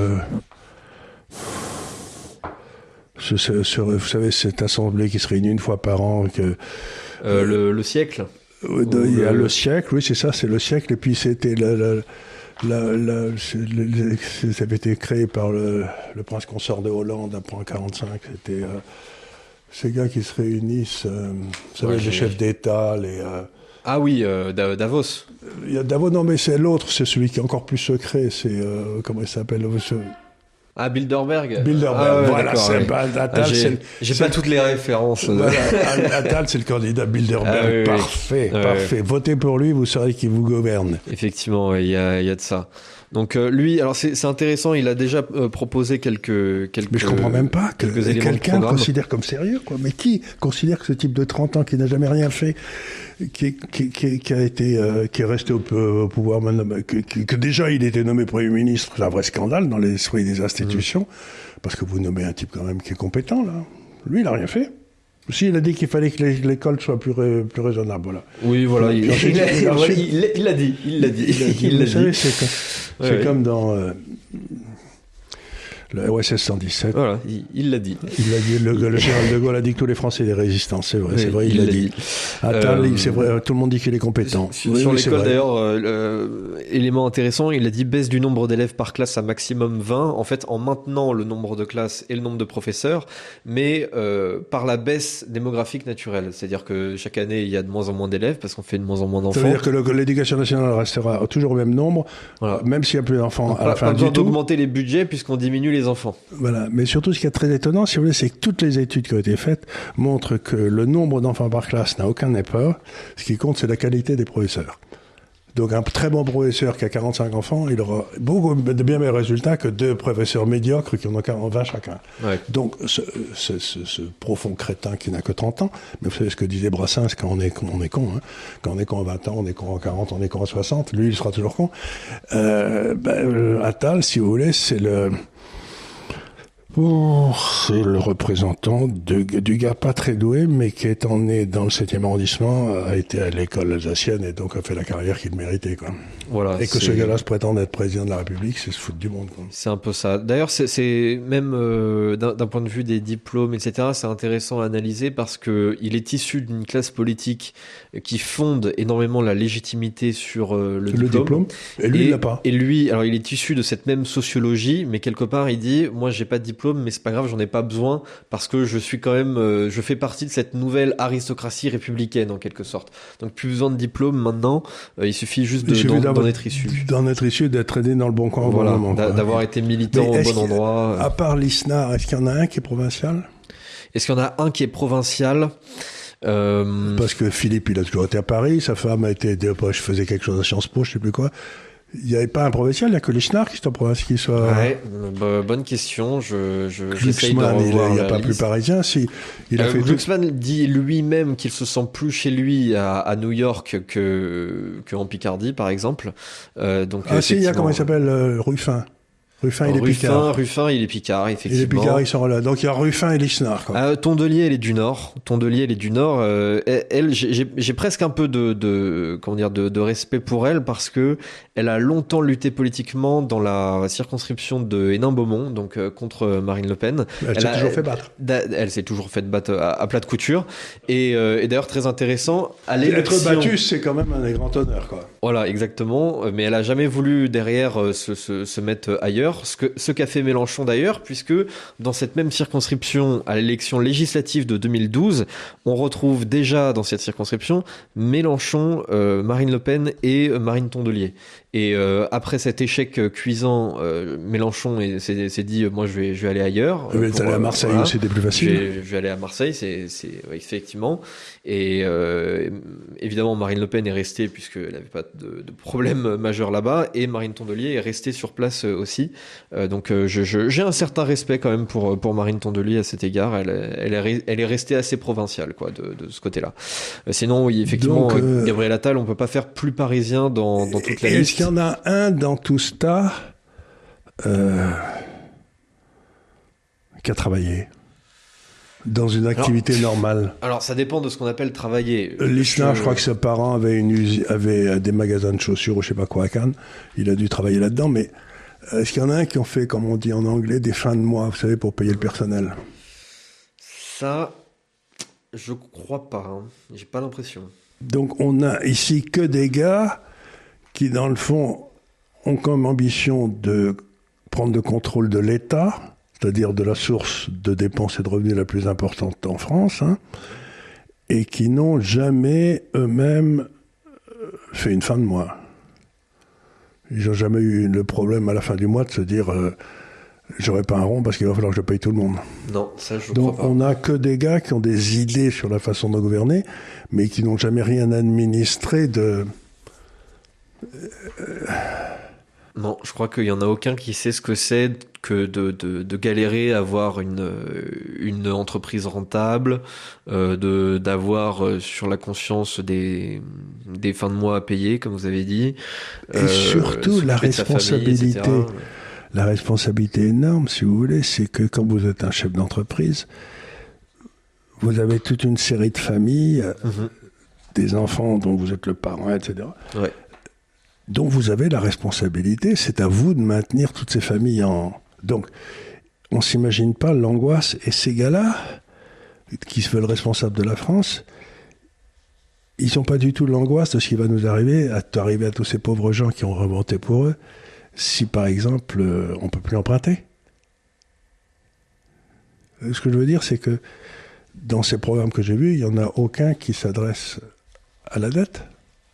vous savez, cette assemblée qui se réunit une fois par an. Le siècle. Il y a le siècle, oui, c'est ça, c'est le siècle, et puis c'était ça avait été créé par le prince consort de Hollande, après 1945, c'était... ces gars qui se réunissent, vous savez, les chefs d'État, Ah oui, Davos. Il y a Davos, non, mais c'est l'autre, c'est celui qui est encore plus secret, c'est... comment il s'appelle Bilderberg. Voilà, c'est pas Attal. J'ai pas toutes les références. Voilà, Attal, c'est le candidat Bilderberg. Parfait. Votez pour lui, vous saurez qui vous gouverne. Effectivement, il y a de ça. Donc lui, alors c'est intéressant, il a déjà proposé quelques. Mais je comprends même pas que quelqu'un considère comme sérieux, quoi. Mais qui considère que ce type de 30 ans qui n'a jamais rien fait, qui est resté au pouvoir maintenant, que déjà il était nommé Premier ministre, c'est un vrai scandale dans l'esprit des institutions, parce que vous nommez un type quand même qui est compétent là. Lui, il a rien fait. Si, il a dit qu'il fallait que l'école soit plus raisonnable, voilà. Oui, voilà, il l'a dit. Vous savez, c'est comme dans Le OSS 117. Voilà, il l'a dit. Il l'a dit, le général de Gaulle a dit que tous les Français étaient résistants, c'est vrai, il l'a dit. Attal, c'est vrai, tout le monde dit qu'il est compétent. Sur l'école d'ailleurs, élément intéressant, il a dit baisse du nombre d'élèves par classe à maximum 20, en fait en maintenant le nombre de classes et le nombre de professeurs, mais par la baisse démographique naturelle. C'est-à-dire que chaque année il y a de moins en moins d'élèves parce qu'on fait de moins en moins d'enfants. Ça veut dire que l'éducation nationale restera toujours au même nombre, même s'il n'y a plus d'enfants à la fin du tout. Pas besoin d'augmenter les budgets puisqu'on diminue les enfants. Voilà, mais surtout ce qui est très étonnant, si vous voulez, c'est que toutes les études qui ont été faites montrent que le nombre d'enfants par classe n'a aucun apport. Ce qui compte, c'est la qualité des professeurs. Donc un très bon professeur qui a 45 enfants, il aura beaucoup de bien meilleurs résultats que deux professeurs médiocres qui en ont 20 chacun. Ouais. Donc ce profond crétin qui n'a que 30 ans, mais vous savez ce que disait Brassens, quand on est con, hein. Quand on est con à 20 ans, on est con à 40, on est con à 60, lui il sera toujours con. Attal, si vous voulez, c'est le représentant du gars pas très doué, mais qui étant né dans le 7e arrondissement, a été à l'école alsacienne et donc a fait la carrière qu'il méritait, quoi. Voilà, et que ce gars-là se prétende être président de la République, c'est se foutre du monde, quoi. C'est un peu ça. D'ailleurs, c'est même d'un point de vue des diplômes, etc., c'est intéressant à analyser parce que il est issu d'une classe politique qui fonde énormément la légitimité sur le diplôme. Et lui, il l'a pas. Et lui, alors il est issu de cette même sociologie, mais quelque part, il dit, moi, j'ai pas de diplôme, mais c'est pas grave, j'en ai pas besoin parce que je suis quand même, je fais partie de cette nouvelle aristocratie républicaine en quelque sorte. Donc plus besoin de diplôme maintenant, il suffit juste d'en être issu. D'en être issu, d'être aidé dans le bon coin au bon moment. D'avoir été militant au bon endroit. À part l'ISNAR, est-ce qu'il y en a un qui est provincial ? Est-ce qu'il y en a un qui est provincial ? Parce que Philippe, il a toujours été à Paris, sa femme a été, je faisais quelque chose à Sciences Po, je sais plus quoi. Il n'y avait pas un provincial, il n'y a que l'ISNAR qui soit... Ouais, bonne question, j'essaye de revoir. Il n'y a pas plus parisien, si. Glucksmann dit lui-même qu'il se sent plus chez lui à New York qu'en Picardie, par exemple. Donc, il y a, comment il s'appelle, Ruffin. Ruffin, il est Picard. Ruffin, il est Picard, effectivement. Il est Picard, ils sont là. Donc il y a Ruffin et l'ISNAR, quoi. Tondelier, elle est du Nord. Elle, j'ai presque un peu de respect pour elle parce que elle a longtemps lutté politiquement dans la circonscription de Hénin-Beaumont, donc contre Marine Le Pen. Elle s'est toujours fait battre. Elle s'est toujours fait battre à plat de couture. Et d'ailleurs, très intéressant, à l'élection... Être battue, c'est quand même un grand honneur, quoi. Voilà, exactement. Mais elle a jamais voulu derrière se mettre ailleurs. Ce qu'a fait Mélenchon d'ailleurs, puisque dans cette même circonscription, à l'élection législative de 2012, on retrouve déjà dans cette circonscription Mélenchon, Marine Le Pen et Marine Tondelier. Et après cet échec cuisant, Mélenchon s'est dit moi je vais aller ailleurs. Il est allé à Marseille, c'était plus facile. Je vais aller à Marseille, c'est effectivement. Et évidemment Marine Le Pen est restée puisqu'elle n'avait pas de problème majeur là-bas, et Marine Tondelier est restée sur place aussi. Donc j'ai un certain respect quand même pour Marine Tondelier à cet égard. Elle est restée assez provinciale, quoi, de ce côté-là. Sinon oui, effectivement, Gabriel Attal, on peut pas faire plus parisien dans toute la liste. Il y en a un dans tout ça qui a travaillé dans une activité normale. Alors ça dépend de ce qu'on appelle travailler. L'ISNAR, je crois que ses parents avaient des magasins de chaussures ou je sais pas quoi à Cannes. Il a dû travailler là-dedans, mais est-ce qu'il y en a un qui ont fait, comme on dit en anglais, des fins de mois, vous savez, pour payer le personnel ? Ça, je crois pas. Hein. J'ai pas l'impression. Donc on a ici que des gars qui, dans le fond, ont comme ambition de prendre le contrôle de l'État, c'est-à-dire de la source de dépenses et de revenus la plus importante en France, hein, et qui n'ont jamais eux-mêmes fait une fin de mois. Ils n'ont jamais eu le problème à la fin du mois de se dire j'aurai pas un rond parce qu'il va falloir que je paye tout le monde. Non, ça je Donc crois pas. on n'a que des gars qui ont des idées sur la façon de gouverner, mais qui n'ont jamais rien administré de... Non, je crois qu'il y en a aucun qui sait ce que c'est que de galérer à avoir une entreprise rentable, d'avoir sur la conscience des fins de mois à payer, comme vous avez dit. Et surtout la responsabilité. Famille, la responsabilité énorme, si vous voulez, c'est que quand vous êtes un chef d'entreprise, vous avez toute une série de familles, des enfants dont vous êtes le parent, etc. Ouais. Donc vous avez la responsabilité, c'est à vous de maintenir toutes ces familles en... Donc, on s'imagine pas l'angoisse. Et ces gars-là, qui se veulent responsables de la France, ils n'ont pas du tout l'angoisse de ce qui va nous arriver à tous ces pauvres gens qui ont remonté pour eux, si par exemple, on ne peut plus emprunter. Ce que je veux dire, c'est que dans ces programmes que j'ai vus, il n'y en a aucun qui s'adresse à la dette.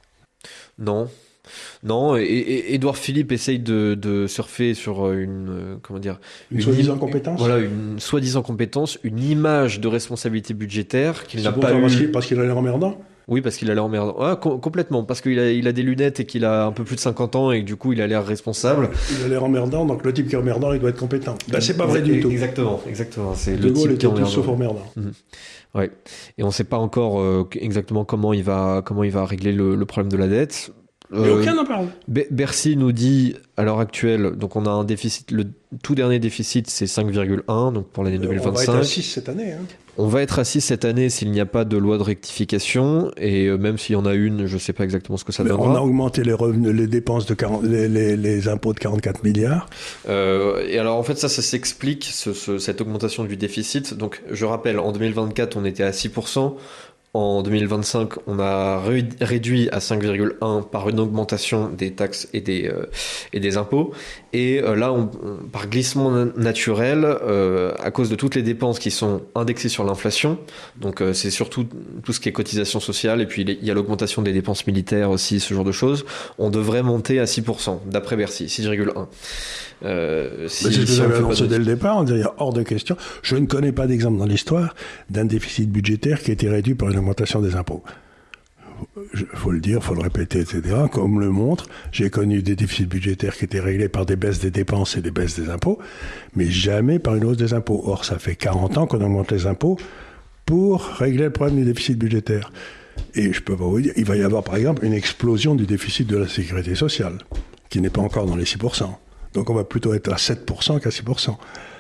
Non, et Édouard Philippe essaye de surfer sur une soi-disant compétence. Voilà, une soi-disant compétence, une image de responsabilité budgétaire qu'il n'a pas eu. Parce qu'il a l'air emmerdant. Oui, parce qu'il a l'air emmerdant. Ah, complètement, parce qu'il a des lunettes et qu'il a un peu plus de 50 ans et que du coup il a l'air responsable. Il a l'air emmerdant, donc le type qui est emmerdant, il doit être compétent. Ben, c'est pas vrai du tout. Exactement. C'est de le Gaulle type qui est était tout sauf emmerdant. Ouais. Et on ne sait pas encore exactement comment il va régler le problème de la dette. Mais aucun n'en parle. Bercy nous dit, à l'heure actuelle, donc on a un déficit, le tout dernier déficit c'est 5,1, donc pour l'année 2025. On va être à 6 cette année. On va être à 6 cette année s'il n'y a pas de loi de rectification, et même s'il y en a une, je ne sais pas exactement ce que ça donnera. On a augmenté les revenus, les dépenses de les impôts de 44 milliards. Et alors en fait ça s'explique, cette augmentation du déficit. Donc je rappelle, en 2024 on était à 6%. En 2025, on a réduit à 5,1 par une augmentation des taxes et des impôts. Et là, par glissement naturel, à cause de toutes les dépenses qui sont indexées sur l'inflation, donc c'est surtout tout ce qui est cotisation sociale, et puis il y a l'augmentation des dépenses militaires aussi, ce genre de choses, on devrait monter à 6%, d'après Bercy, 6,1. C'est ce que j'avais annoncé dès le départ, on dirait hors de question. Je ne connais pas d'exemple dans l'histoire d'un déficit budgétaire qui a été réduit par une augmentation des impôts. Il faut le dire, il faut le répéter, etc. Comme le montre, j'ai connu des déficits budgétaires qui étaient réglés par des baisses des dépenses et des baisses des impôts, mais jamais par une hausse des impôts. Or, ça fait 40 ans qu'on augmente les impôts pour régler le problème du déficit budgétaire. Et je peux pas vous dire, il va y avoir par exemple une explosion du déficit de la sécurité sociale, qui n'est pas encore dans les 6%. Donc on va plutôt être à 7% qu'à 6%.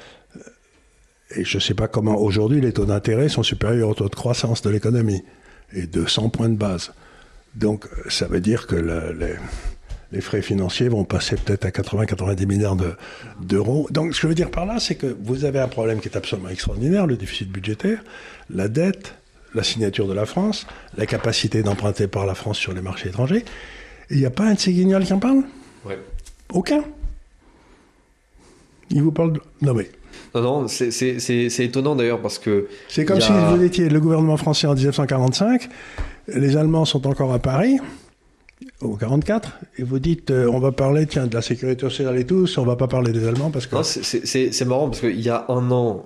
Et je ne sais pas comment aujourd'hui les taux d'intérêt sont supérieurs au taux de croissance de l'économie, et de 100 points de base. Donc ça veut dire que les frais financiers vont passer peut-être à 80-90 milliards d'euros. Donc ce que je veux dire par là, c'est que vous avez un problème qui est absolument extraordinaire, le déficit budgétaire, la dette, la signature de la France, la capacité d'emprunter par la France sur les marchés étrangers. Et il n'y a pas un de ces guignols qui en parle ? Ouais. Aucun. Il vous parle de... Non mais... Non, c'est étonnant d'ailleurs parce que... C'est comme si vous étiez le gouvernement français en 1945, les Allemands sont encore à Paris, au 44, et vous dites, on va parler, de la sécurité sociale et tout, on va pas parler des Allemands parce que... Non, c'est marrant parce qu'il y a un an...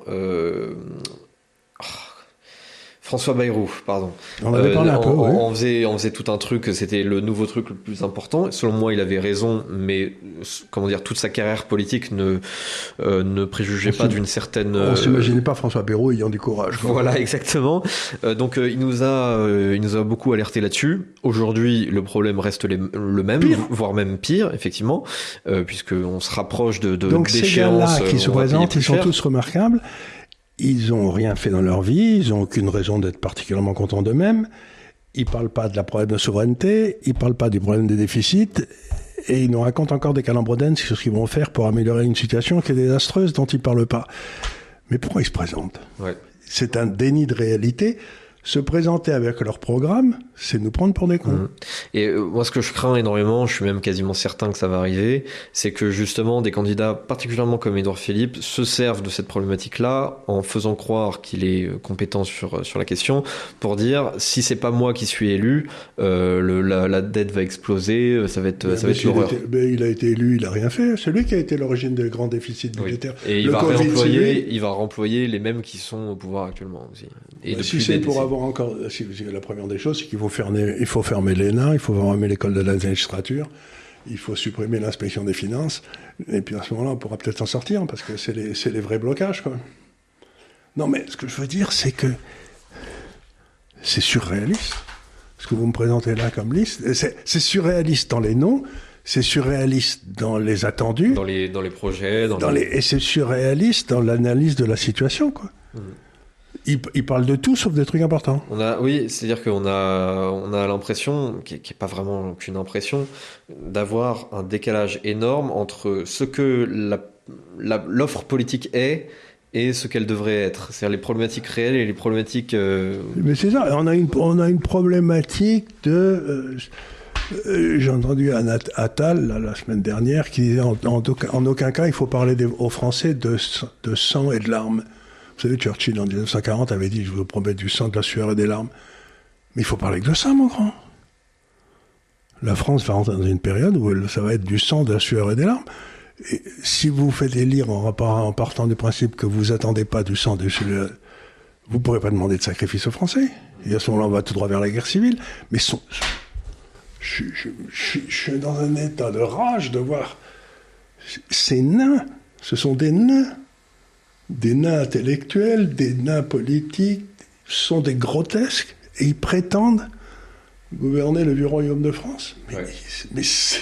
François Bayrou, pardon. On avait parlé un peu, ouais. On faisait tout un truc, c'était le nouveau truc le plus important. Selon moi, il avait raison, mais toute sa carrière politique ne préjugeait pas d'une certaine... On s'imaginait pas François Bayrou ayant du courage. Quoi. Voilà, exactement. Donc il nous a beaucoup alerté là-dessus. Aujourd'hui, le problème reste le même, voire même pire, effectivement, puisqu'on se rapproche de donc ces gars-là qui se présentent, ils sont tous remarquables. Ils n'ont rien fait dans leur vie, ils n'ont aucune raison d'être particulièrement contents d'eux-mêmes. Ils ne parlent pas de la problème de souveraineté, ils ne parlent pas du problème des déficits, et ils nous racontent encore des calembredènes sur ce qu'ils vont faire pour améliorer une situation qui est désastreuse, dont ils ne parlent pas. Mais pourquoi ils se présentent ? C'est un déni de réalité. Se présenter avec leur programme, c'est nous prendre pour des cons. Et moi, ce que je crains énormément, je suis même quasiment certain que ça va arriver, c'est que justement des candidats, particulièrement comme Édouard Philippe, se servent de cette problématique-là en faisant croire qu'il est compétent sur la question pour dire si c'est pas moi qui suis élu, la dette va exploser, ça va être l'horreur. Il a été élu, il a rien fait. C'est lui qui a été l'origine des grands déficits budgétaires. Et il va réemployer les mêmes qui sont au pouvoir actuellement aussi. Et si c'est pour avoir encore, la première des choses, c'est qu'il faut fermer l'ENA, il faut fermer l'école de la magistrature, il faut supprimer l'inspection des finances, et puis à ce moment-là, on pourra peut-être s'en sortir, parce que c'est les vrais blocages, quoi. Non, mais ce que je veux dire, c'est que c'est surréaliste. Ce que vous me présentez là comme liste, c'est surréaliste dans les noms, c'est surréaliste dans les attendus, dans les projets, et c'est surréaliste dans l'analyse de la situation, quoi. Il parle de tout sauf des trucs importants. C'est-à-dire qu'on a l'impression, qui est pas vraiment qu'une impression, d'avoir un décalage énorme entre ce que la l'offre politique est et ce qu'elle devrait être. C'est-à-dire les problématiques réelles et les problématiques... Mais c'est ça, on a une problématique de... j'ai entendu Attal la semaine dernière qui disait en aucun cas il faut parler aux Français de sang et de larmes. Vous savez, Churchill en 1940 avait dit « Je vous promets du sang, de la sueur et des larmes ». Mais il faut parler que de ça, mon grand. La France va rentrer dans une période où ça va être du sang, de la sueur et des larmes. Et si vous faites élire en partant du principe que vous attendez pas du sang, vous pourrez pas demander de sacrifice aux Français. Et à ce moment-là, on va tout droit vers la guerre civile. Mais je suis dans un état de rage de voir ces nains. Ce sont des nains intellectuels, des nains politiques, sont des grotesques, et ils prétendent gouverner le vieux royaume de France. Mais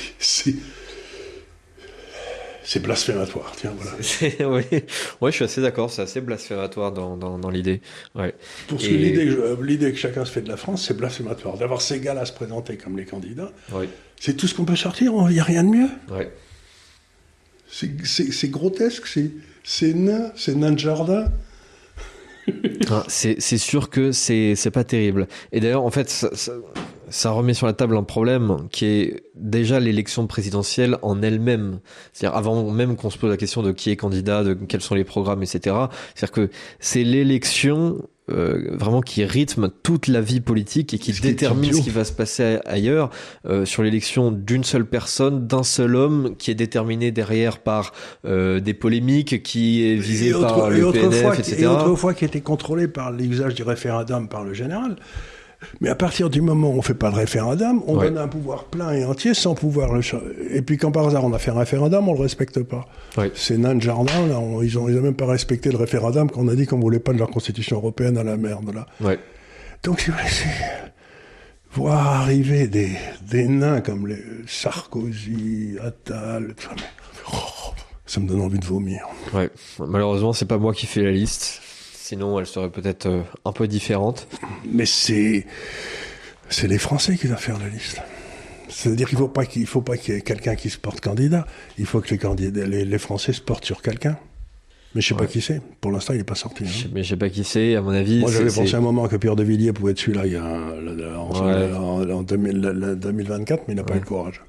c'est blasphématoire, tiens, voilà. Oui, je suis assez d'accord, c'est assez blasphématoire dans l'idée. Ouais. Parce que l'idée que chacun se fait de la France, c'est blasphématoire. D'avoir ces gars-là se présenter comme les candidats, c'est tout ce qu'on peut sortir, il n'y a rien de mieux. Ouais. C'est grotesque, c'est nain de jardin. C'est sûr que c'est pas terrible. Et d'ailleurs, en fait, ça remet sur la table un problème qui est déjà l'élection présidentielle en elle-même. C'est-à-dire avant même qu'on se pose la question de qui est candidat, de quels sont les programmes, etc. C'est-à-dire que c'est l'élection vraiment qui rythme toute la vie politique et qui détermine ce qui va se passer ailleurs sur l'élection d'une seule personne, d'un seul homme qui est déterminé derrière par des polémiques, qui est visé par le PNF, etc. Et autrefois qui était contrôlé par l'usage du référendum par le général. Mais à partir du moment où on ne fait pas le référendum, on donne un pouvoir plein et entier sans pouvoir le changer. Et puis quand par hasard on a fait un référendum, on ne le respecte pas. Ces nains de jardin, là, ils ont même pas respecté le référendum qu'on a dit qu'on ne voulait pas de leur constitution européenne à la merde. Là. Donc c'est voir arriver des nains comme les Sarkozy, Attal, ça me donne envie de vomir. Malheureusement, c'est pas moi qui fais la liste. Sinon, elle serait peut-être un peu différente. Mais c'est les Français qui doivent faire la liste. C'est-à-dire qu'il ne faut pas qu'il y ait quelqu'un qui se porte candidat. Il faut que les Français se portent sur quelqu'un. Mais je ne sais pas qui c'est. Pour l'instant, il n'est pas sorti. Mais je ne sais pas qui c'est, à mon avis. Moi, j'avais pensé un moment que Pierre de Villiers pouvait être celui-là en 2024, mais il n'a pas eu le courage.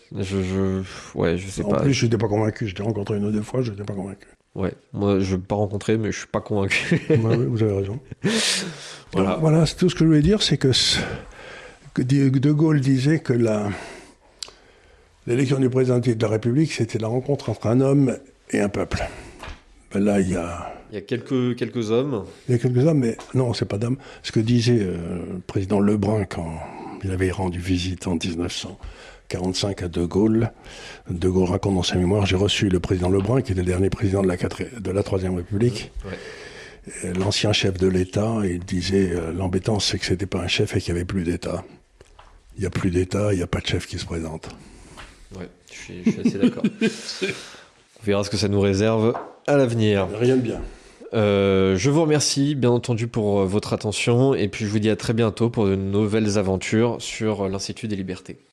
Je sais pas. En plus, je n'étais pas convaincu. Je l'ai rencontré une ou deux fois, je n'étais pas convaincu. Moi je ne l'ai pas rencontré, mais je suis pas convaincu. Oui, vous avez raison. Voilà, c'est tout ce que je voulais dire, c'est que De Gaulle disait que l'élection du président de la République, c'était la rencontre entre un homme et un peuple. Ben là, il y a quelques hommes. Il y a quelques hommes, mais non, c'est pas d'hommes. Ce que disait le président Lebrun quand il avait rendu visite en 1945 à De Gaulle. De Gaulle raconte dans sa mémoire, j'ai reçu le président Lebrun, qui était le dernier président de la Troisième République, l'ancien chef de l'État, et il disait, l'embêtant, c'est que c'était pas un chef et qu'il n'y avait plus d'État. Il n'y a plus d'État, il n'y a pas de chef qui se présente. Je suis assez d'accord. On verra ce que ça nous réserve à l'avenir. Rien de bien. Je vous remercie bien entendu pour votre attention et puis je vous dis à très bientôt pour de nouvelles aventures sur l'Institut des Libertés.